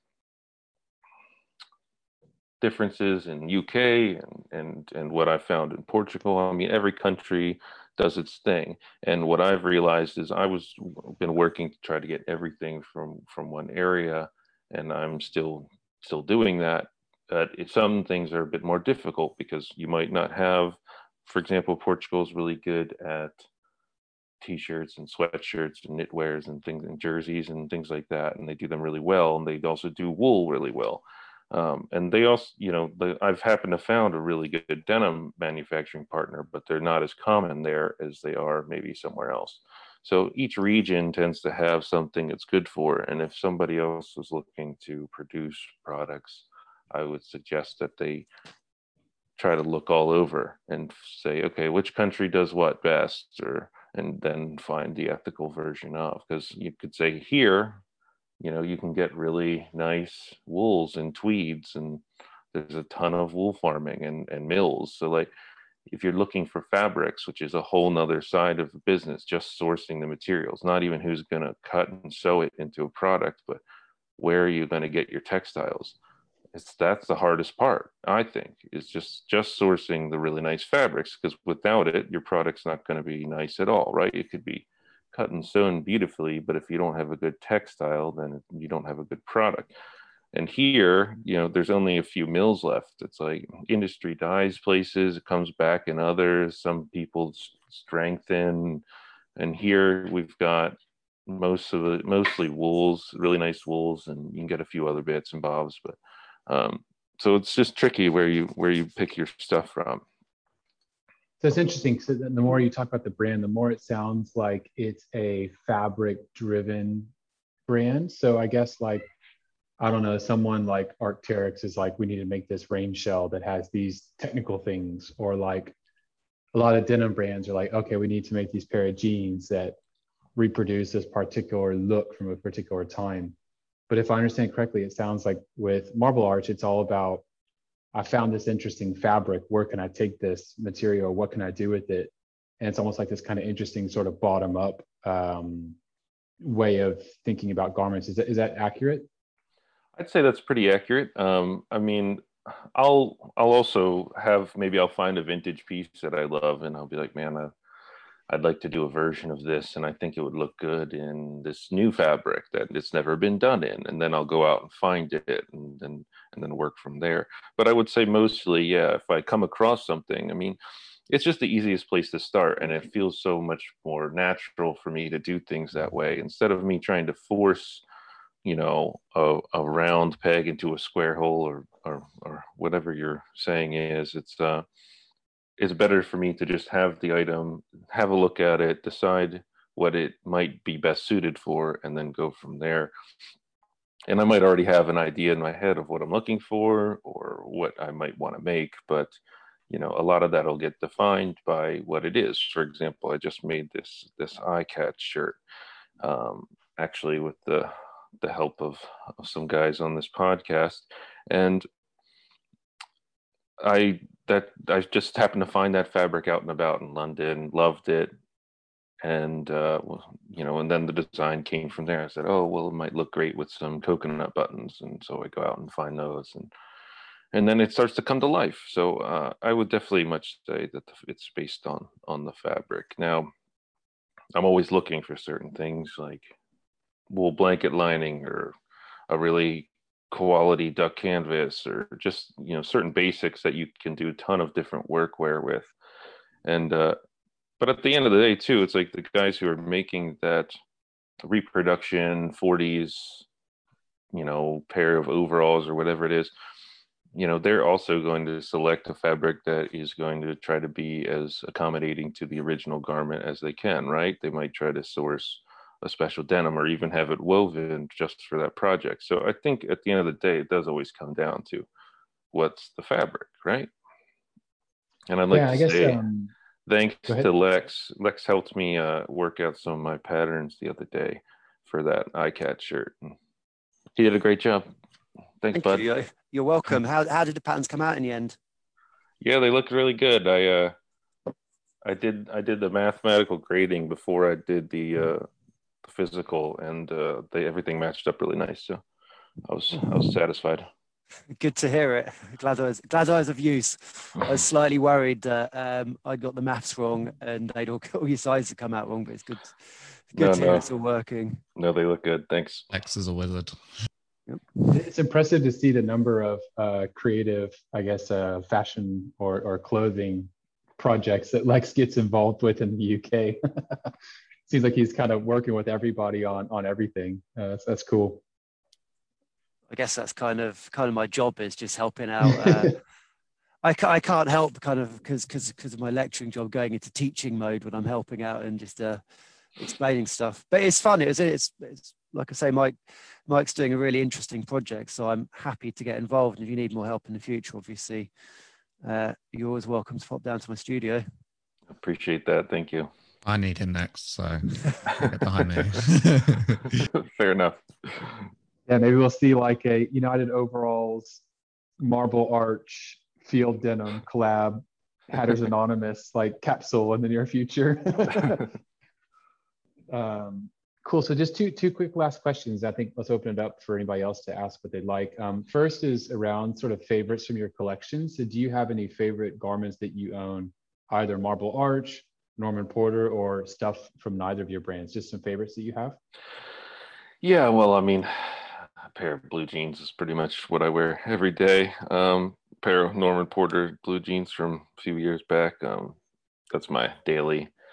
differences in U K and, and, and what I found in Portugal, I mean, every country does its thing. And what I've realized is I was been working to try to get everything from, from one area, and I'm still, still doing that. But if some things are a bit more difficult because you might not have, for example, Portugal is really good at t-shirts and sweatshirts and knitwears and things and jerseys and things like that. And they do them really well. And they also do wool really well. Um, and they also, you know, the, I've happened to found a really good denim manufacturing partner, but they're not as common there as they are maybe somewhere else. So each region tends to have something it's good for. And if somebody else is looking to produce products, I would suggest that they try to look all over and say, okay, which country does what best, or, and then find the ethical version of, because you could say here, you know, you can get really nice wools and tweeds, and there's a ton of wool farming and, and mills. So like, if you're looking for fabrics, which is a whole nother side of the business, just sourcing the materials, not even who's going to cut and sew it into a product, but where are you going to get your textiles? It's, that's the hardest part, I think, is just, just sourcing the really nice fabrics, because without it, your product's not going to be nice at all, right? It could be cut and sewn beautifully, but if you don't have a good textile, then you don't have a good product. And here, you know, there's only a few mills left. It's like industry dies places, it comes back in others. Some people strength in. And here we've got most of the mostly wools, really nice wools, and you can get a few other bits and bobs. But um, so it's just tricky where you where you pick your stuff from. So it's interesting. So the more you talk about the brand, the more it sounds like it's a fabric-driven brand. So I guess like, I don't know, someone like Arc'teryx is like, we need to make this rain shell that has these technical things, or like a lot of denim brands are like, okay, we need to make these pair of jeans that reproduce this particular look from a particular time. But if I understand correctly, it sounds like with Marble Arch, it's all about, I found this interesting fabric. Where can I take this material? What can I do with it? And it's almost like this kind of interesting sort of bottom up um, way of thinking about garments. Is that, is that accurate? I'd say that's pretty accurate. Um, I mean, I'll I'll also have, maybe I'll find a vintage piece that I love, and I'll be like, man, I, I'd like to do a version of this, and I think it would look good in this new fabric that it's never been done in, and then I'll go out and find it, and then and then work from there. But I would say mostly, yeah, if I come across something, I mean, it's just the easiest place to start, and it feels so much more natural for me to do things that way instead of me trying to force, you know, a, a round peg into a square hole, or or or whatever you're saying is. It's uh it's better for me to just have the item, have a look at it, decide what it might be best suited for, and then go from there. And I might already have an idea in my head of what I'm looking for or what I might want to make, but you know, a lot of that will get defined by what it is. For example, I just made this this iCat shirt, um, actually with the the help of, of some guys on this podcast, and I that I just happened to find that fabric out and about in London, loved it, and uh, well, you know, and then the design came from there. I said, oh well, it might look great with some coconut buttons, and so I go out and find those, and and then it starts to come to life. So uh, I would definitely much say that it's based on on the fabric. Now, I'm always looking for certain things like wool blanket lining, or a really quality duck canvas, or just, you know, certain basics that you can do a ton of different workwear with. And uh but at the end of the day too, it's like the guys who are making that reproduction forties, you know, pair of overalls or whatever it is, you know, they're also going to select a fabric that is going to try to be as accommodating to the original garment as they can, right? They might try to source a special denim or even have it woven just for that project. So I think at the end of the day, it does always come down to what's the fabric, right? And I'd like Yeah, to I guess, say um, thanks go ahead. to Lex. Lex helped me uh, work out some of my patterns the other day for that iCat shirt. He did a great job. Thanks, Thank bud. you. You're welcome. How how did the patterns come out in the end? Yeah, they looked really good. I uh, I did I did the mathematical grading before I did the uh, the physical, and uh, they everything matched up really nice. So I was I was satisfied. Good to hear it. Glad I was glad I was of use. I was slightly worried that um, I got the maths wrong and they'd all, all your sides had come out wrong, but it's good. Good No, to hear no. it's all working. No, they look good. Thanks. X is a wizard. It's impressive to see the number of uh, creative, I guess, uh, fashion or, or clothing projects that Lex gets involved with in the U K. Seems like he's kind of working with everybody on on everything. Uh, that's, that's cool. I guess that's kind of kind of my job, is just helping out. Uh, I, ca- I can't help kind of because because because of my lecturing job going into teaching mode when I'm helping out and just uh, explaining stuff. But it's fun. It's it's it's like I say, Mike Mike's doing a really interesting project, so I'm happy to get involved. And if you need more help in the future, obviously, uh, you're always welcome to pop down to my studio. Appreciate that. Thank you. I need him next, so get behind me. Fair enough. Yeah, maybe we'll see like a United Overalls, Marble Arch, Field Denim collab, Hatters Anonymous like capsule in the near future. um, cool. So just two two quick last questions. I think let's open it up for anybody else to ask what they'd like. Um, first is around sort of favorites from your collection. So do you have any favorite garments that you own, either Marble Arch, Norman Porter, or stuff from neither of your brands? Just some favorites that you have. Yeah, well, I mean, a pair of blue jeans is pretty much what I wear every day. Um, a pair of Norman Porter blue jeans from a few years back. Um, that's my daily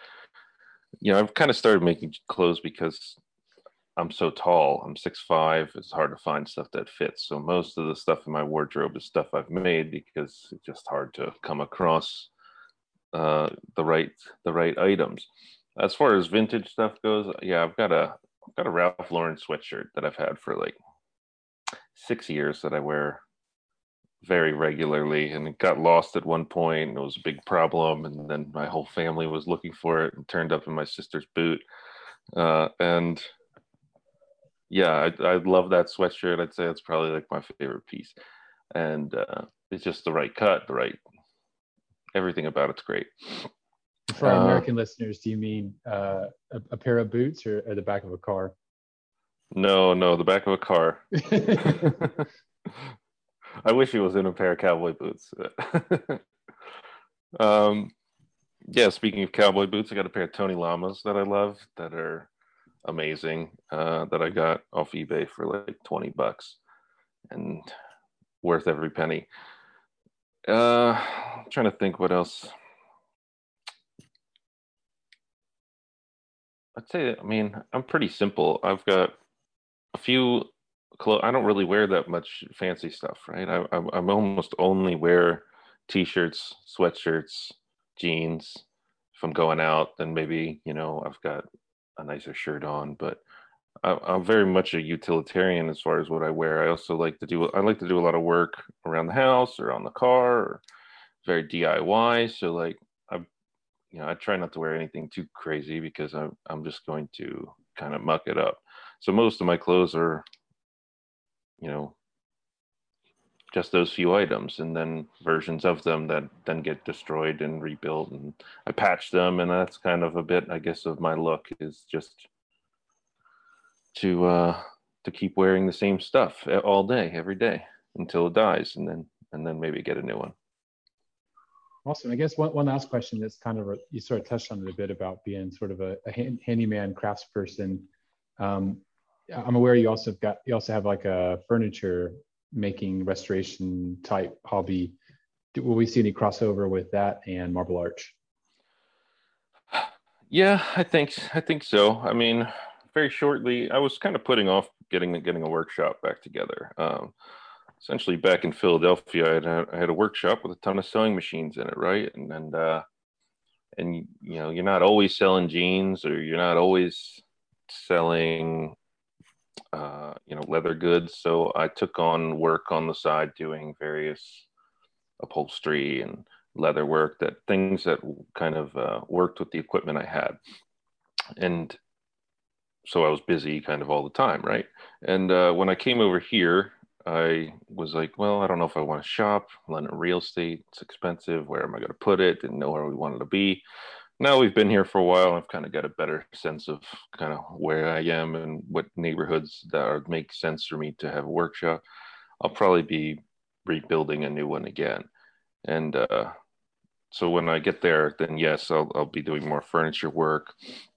you know, I've kind of started making clothes because I'm so tall. I'm six five. It's hard to find stuff that fits. So most of the stuff in my wardrobe is stuff I've made because it's just hard to come across uh, the right the right items. As far as vintage stuff goes, yeah, I've got a I've got a Ralph Lauren sweatshirt that I've had for like six years that I wear very regularly, and it got lost at one point and it was a big problem, and then my whole family was looking for it and turned up in my sister's boot. Uh, and yeah, I, I love that sweatshirt. I'd say it's probably like my favorite piece, and uh, it's just the right cut, the right everything about it's great. For our uh, American listeners, do you mean uh, a, a pair of boots or, or the back of a car? No, no, the back of a car. I wish he was in a pair of cowboy boots. um, yeah, speaking of cowboy boots, I got a pair of Tony Lamas that I love that are amazing, uh, that I got off eBay for like twenty bucks and worth every penny. Uh, I'm trying to think what else. I'd say, I mean, I'm pretty simple. I've got a few clothes. I don't really wear that much fancy stuff, right? I, I, I'm almost only wear t-shirts, sweatshirts, jeans. If I'm going out, then maybe, you know, I've got a nicer shirt on, but I, I'm very much a utilitarian as far as what I wear. I also like to do, I like to do a lot of work around the house or on the car, or very D I Y. So like, I, you know, I try not to wear anything too crazy because I'm, I'm just going to kind of muck it up. So most of my clothes are, you know, just those few items, and then versions of them that then get destroyed and rebuilt, and I patch them, and that's kind of a bit, I guess, of my look, is just to uh to keep wearing the same stuff all day, every day, until it dies, and then and then maybe get a new one. Awesome. I guess one, one last question that's kind of, a, you sort of touched on it a bit about being sort of a, a hand, handyman craftsperson. Um, I'm aware you also have got, you also have like a furniture making restoration type hobby. Do, will we see any crossover with that and Marble Arch? Yeah, I think I think so. I mean, very shortly, I was kind of putting off getting getting a workshop back together. Um, essentially, back in Philadelphia, I had, a, I had a workshop with a ton of sewing machines in it, right? And and uh, and you know, you're not always selling jeans, or you're not always selling uh, you know, leather goods. So I took on work on the side doing various upholstery and leather work, that things that kind of uh, worked with the equipment I had. And so I was busy kind of all the time, right? And uh, when I came over here, I was like, well, I don't know if I want to shop. London real estate, it's expensive. Where am I going to put it? Didn't know where we wanted to be. Now we've been here for a while. I've kind of got a better sense of kind of where I am and what neighborhoods that are, make sense for me to have a workshop. I'll probably be rebuilding a new one again. And uh, so when I get there, then yes, I'll, I'll be doing more furniture work.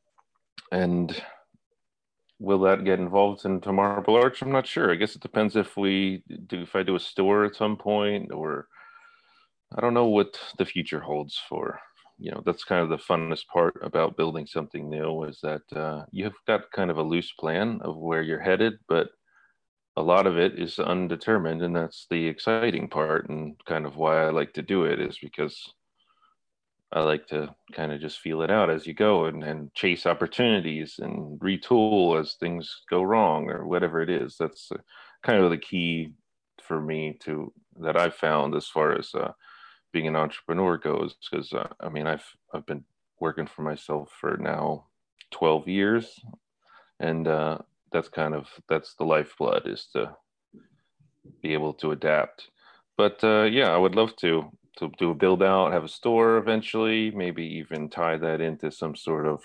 And will that get involved into Marble Arch? I'm not sure. I guess it depends if we do, if I do a store at some point, or I don't know what the future holds for. You know, that's kind of the funnest part about building something new, is that uh, you've got kind of a loose plan of where you're headed, but a lot of it is undetermined, and that's the exciting part, and kind of why I like to do it, is because I like to kind of just feel it out as you go, and, and chase opportunities and retool as things go wrong or whatever it is. That's uh, kind of the key for me to that I've found as far as uh, being an entrepreneur goes, because uh, I mean, I've I've been working for myself for now twelve years, and uh, that's kind of that's the lifeblood, is to be able to adapt. But uh, yeah, I would love to to do a build out, have a store eventually, maybe even tie that into some sort of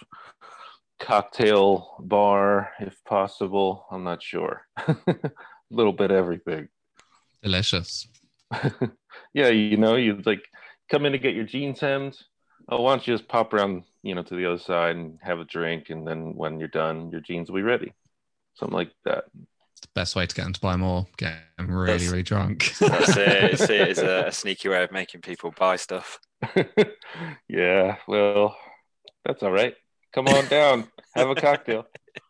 cocktail bar if possible. I'm not sure. A little bit of everything. Delicious. Yeah, you know, you like come in to get your jeans hemmed. Oh, why don't you just pop around, you know, to the other side and have a drink, and then when you're done, your jeans will be ready. Something like that. It's the best way to get them to buy more. Get them really, that's, really drunk. That's it. It's, it is a, a sneaky way of making people buy stuff. Yeah, well, that's all right. Come on down, have a cocktail.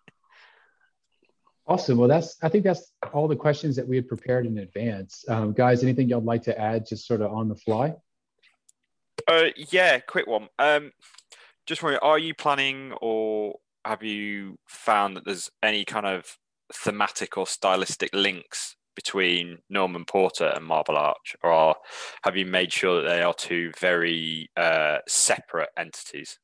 Awesome. Well, that's I think that's all the questions that we had prepared in advance. Um, guys, anything y'all like to add, just sort of on the fly? Uh, yeah, quick one. Um, just wondering, are you planning or have you found that there's any kind of thematic or stylistic links between Norman Porter and Marble Arch, or have you made sure that they are two very uh, separate entities?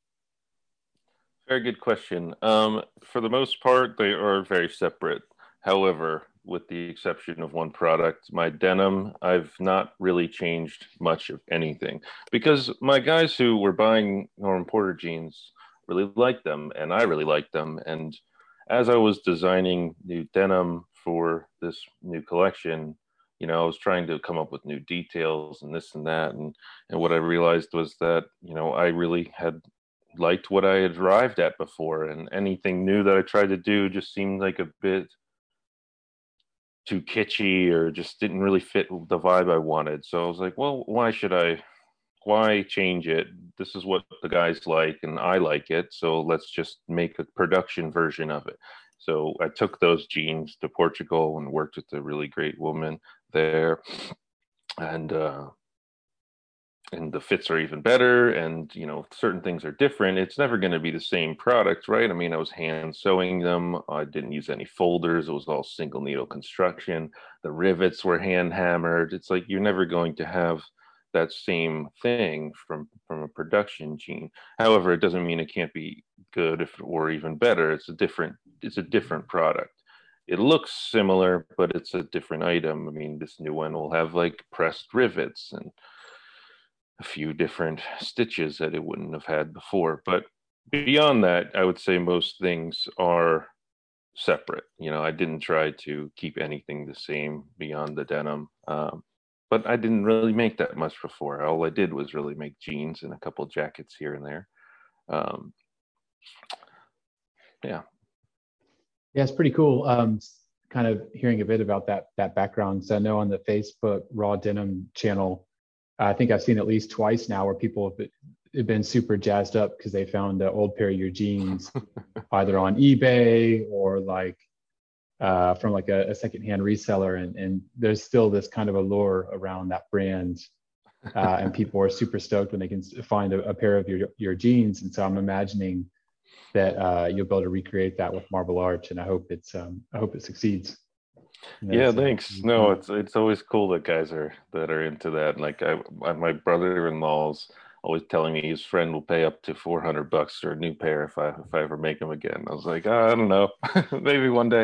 Very good question. Um, for the most part, they are very separate. However, with the exception of one product, my denim, I've not really changed much of anything because my guys who were buying Norman Porter jeans really liked them and I really liked them. And as I was designing new denim for this new collection, you know, I was trying to come up with new details and this and that. And, and what I realized was that, you know, I really had liked what I had arrived at before, and anything new that I tried to do just seemed like a bit too kitschy or just didn't really fit the vibe I wanted. So I was like, well, why should I, why change it? This is what the guys like and I like it. So let's just make a production version of it. So I took those jeans to Portugal and worked with a really great woman there. And, uh, and the fits are even better, and you know certain things are different. It's never going to be the same product, right? I mean, I was hand sewing them. I didn't use any folders. It was all single needle construction. The rivets were hand hammered. It's like you're never going to have that same thing from from a production jean. However, it doesn't mean it can't be good if, or even better. It's a different it's a different product. It looks similar, but it's a different item. I mean, this new one will have like pressed rivets and a few different stitches that it wouldn't have had before. But beyond that, I would say most things are separate. You know, I didn't try to keep anything the same beyond the denim. Um, but I didn't really make that much before. All I did was really make jeans and a couple jackets here and there. Um, yeah. Yeah, it's pretty cool. Um, kind of hearing a bit about that that background. So I know on the Facebook Raw Denim channel, I think I've seen at least twice now where people have been, have been super jazzed up because they found an old pair of your jeans either on eBay or like uh, from like a, a secondhand reseller, and and there's still this kind of allure around that brand, uh, and people are super stoked when they can find a, a pair of your your jeans. And so I'm imagining that uh, you'll be able to recreate that with Marble Arch, and I hope it's um, I hope it succeeds. Yeah, thanks. No, it's it's always cool that guys are that are into that. Like I, my brother-in-law's always telling me his friend will pay up to four hundred bucks for a new pair if I if I ever make them again. I was like, oh, I don't know, maybe one day.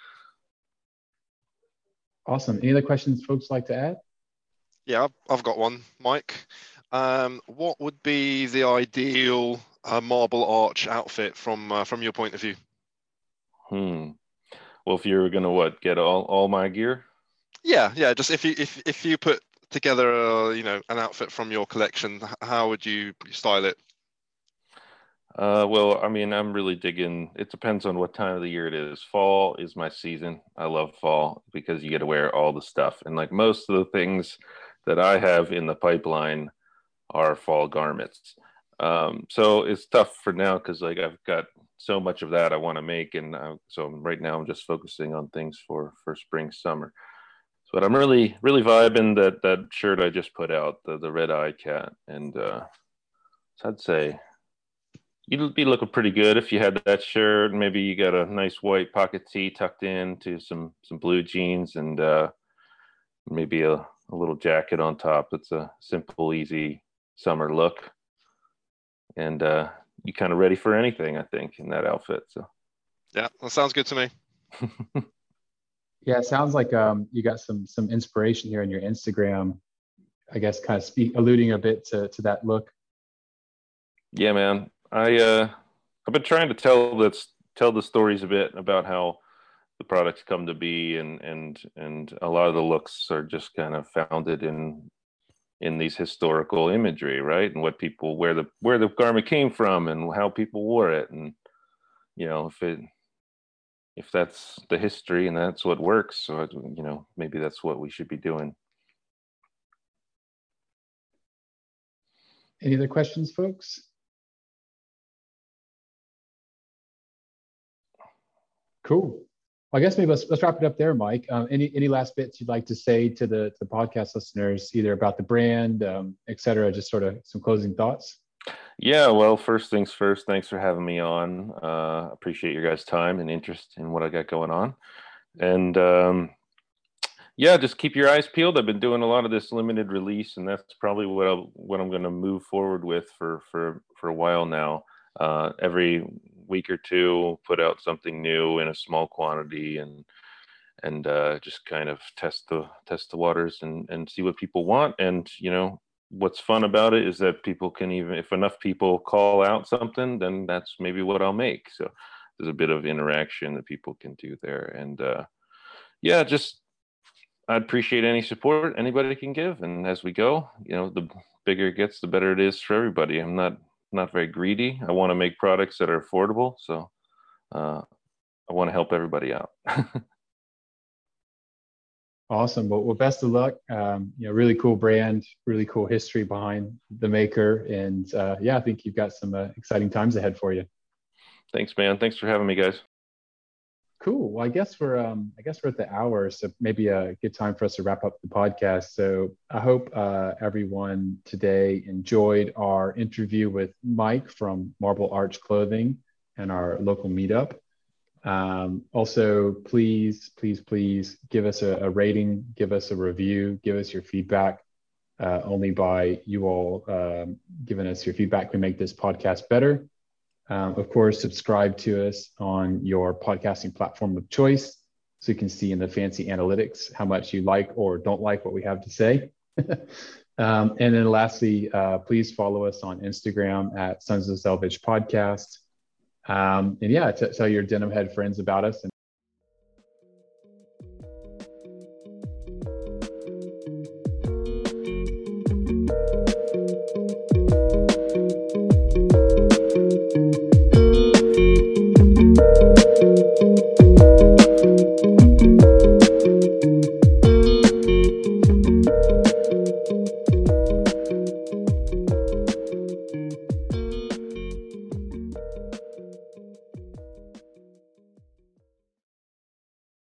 Awesome. Any other questions folks like to add? Yeah, I've got one, Mike. Um, what would be the ideal uh, Marble Arch outfit from uh, from your point of view? Hmm. Well, if you were gonna what get all, all my gear? Yeah, yeah. Just if you if if you put together a, you know an outfit from your collection, how would you style it? Uh, well, I mean, I'm really digging. It depends on what time of the year it is. Fall is my season. I love fall because you get to wear all the stuff, and like most of the things that I have in the pipeline are fall garments. Um, so it's tough for now because like I've got so much of that I want to make, and uh, so right now I'm just focusing on things for for spring summer. So, but I'm really really vibing that that shirt I just put out, the the red eye cat, and uh, so I'd say you'd be looking pretty good if you had that shirt. Maybe you got a nice white pocket tee tucked in to some some blue jeans, and uh, maybe a, a little jacket on top. It's a simple, easy summer look, and uh, you kind of ready for anything, I think, in that outfit. So yeah, that sounds good to me. Yeah, it sounds like um, you got some some inspiration here in your Instagram. I guess kind of speak alluding a bit to to that look. Yeah, man. I uh, I've been trying to tell this tell the stories a bit about how the products come to be, and and and a lot of the looks are just kind of founded in in these historical imagery, right? And what people where the where the garment came from and how people wore it, and you know if it if that's the history and that's what works, so you know maybe that's what we should be doing. Any other questions, folks? Cool. Well, I guess maybe let's, let's wrap it up there, Mike. Um, any any last bits you'd like to say to the to the podcast listeners, either about the brand, um, et cetera, just sort of some closing thoughts? Yeah, well, first things first, thanks for having me on. Uh, appreciate your guys' time and interest in what I got going on. And um, yeah, just keep your eyes peeled. I've been doing a lot of this limited release, and that's probably what I'll, what I'm going to move forward with for for for a while now. Uh, every week or two, put out something new in a small quantity, and and uh, just kind of test the test the waters and and see what people want. And you know, what's fun about it is that people can, even if enough people call out something, then that's maybe what I'll make. So there's a bit of interaction that people can do there, and uh, yeah, just. I'd appreciate any support anybody can give. And as we go, you know, the bigger it gets, the better it is for everybody. I'm not not very greedy. I want to make products that are affordable. So uh, I want to help everybody out. Awesome. Well, well, best of luck. Um, you know, really cool brand, really cool history behind the maker. And uh, yeah, I think you've got some uh, exciting times ahead for you. Thanks, man. Thanks for having me, guys. Cool. Well, I guess we're um, I guess we're at the hour, so maybe a good time for us to wrap up the podcast. So I hope uh, everyone today enjoyed our interview with Mike from Marble Arch Clothing and our local meetup. Um, also, please, please, please give us a, a rating, give us a review, give us your feedback. Uh, only by you all um, giving us your feedback, we make this podcast better. Um, of course, subscribe to us on your podcasting platform of choice so you can see in the fancy analytics how much you like or don't like what we have to say. um, and then lastly, uh, please follow us on Instagram at Sons of Selvage Podcast. Um, and yeah, t- tell your Denim Head friends about us. And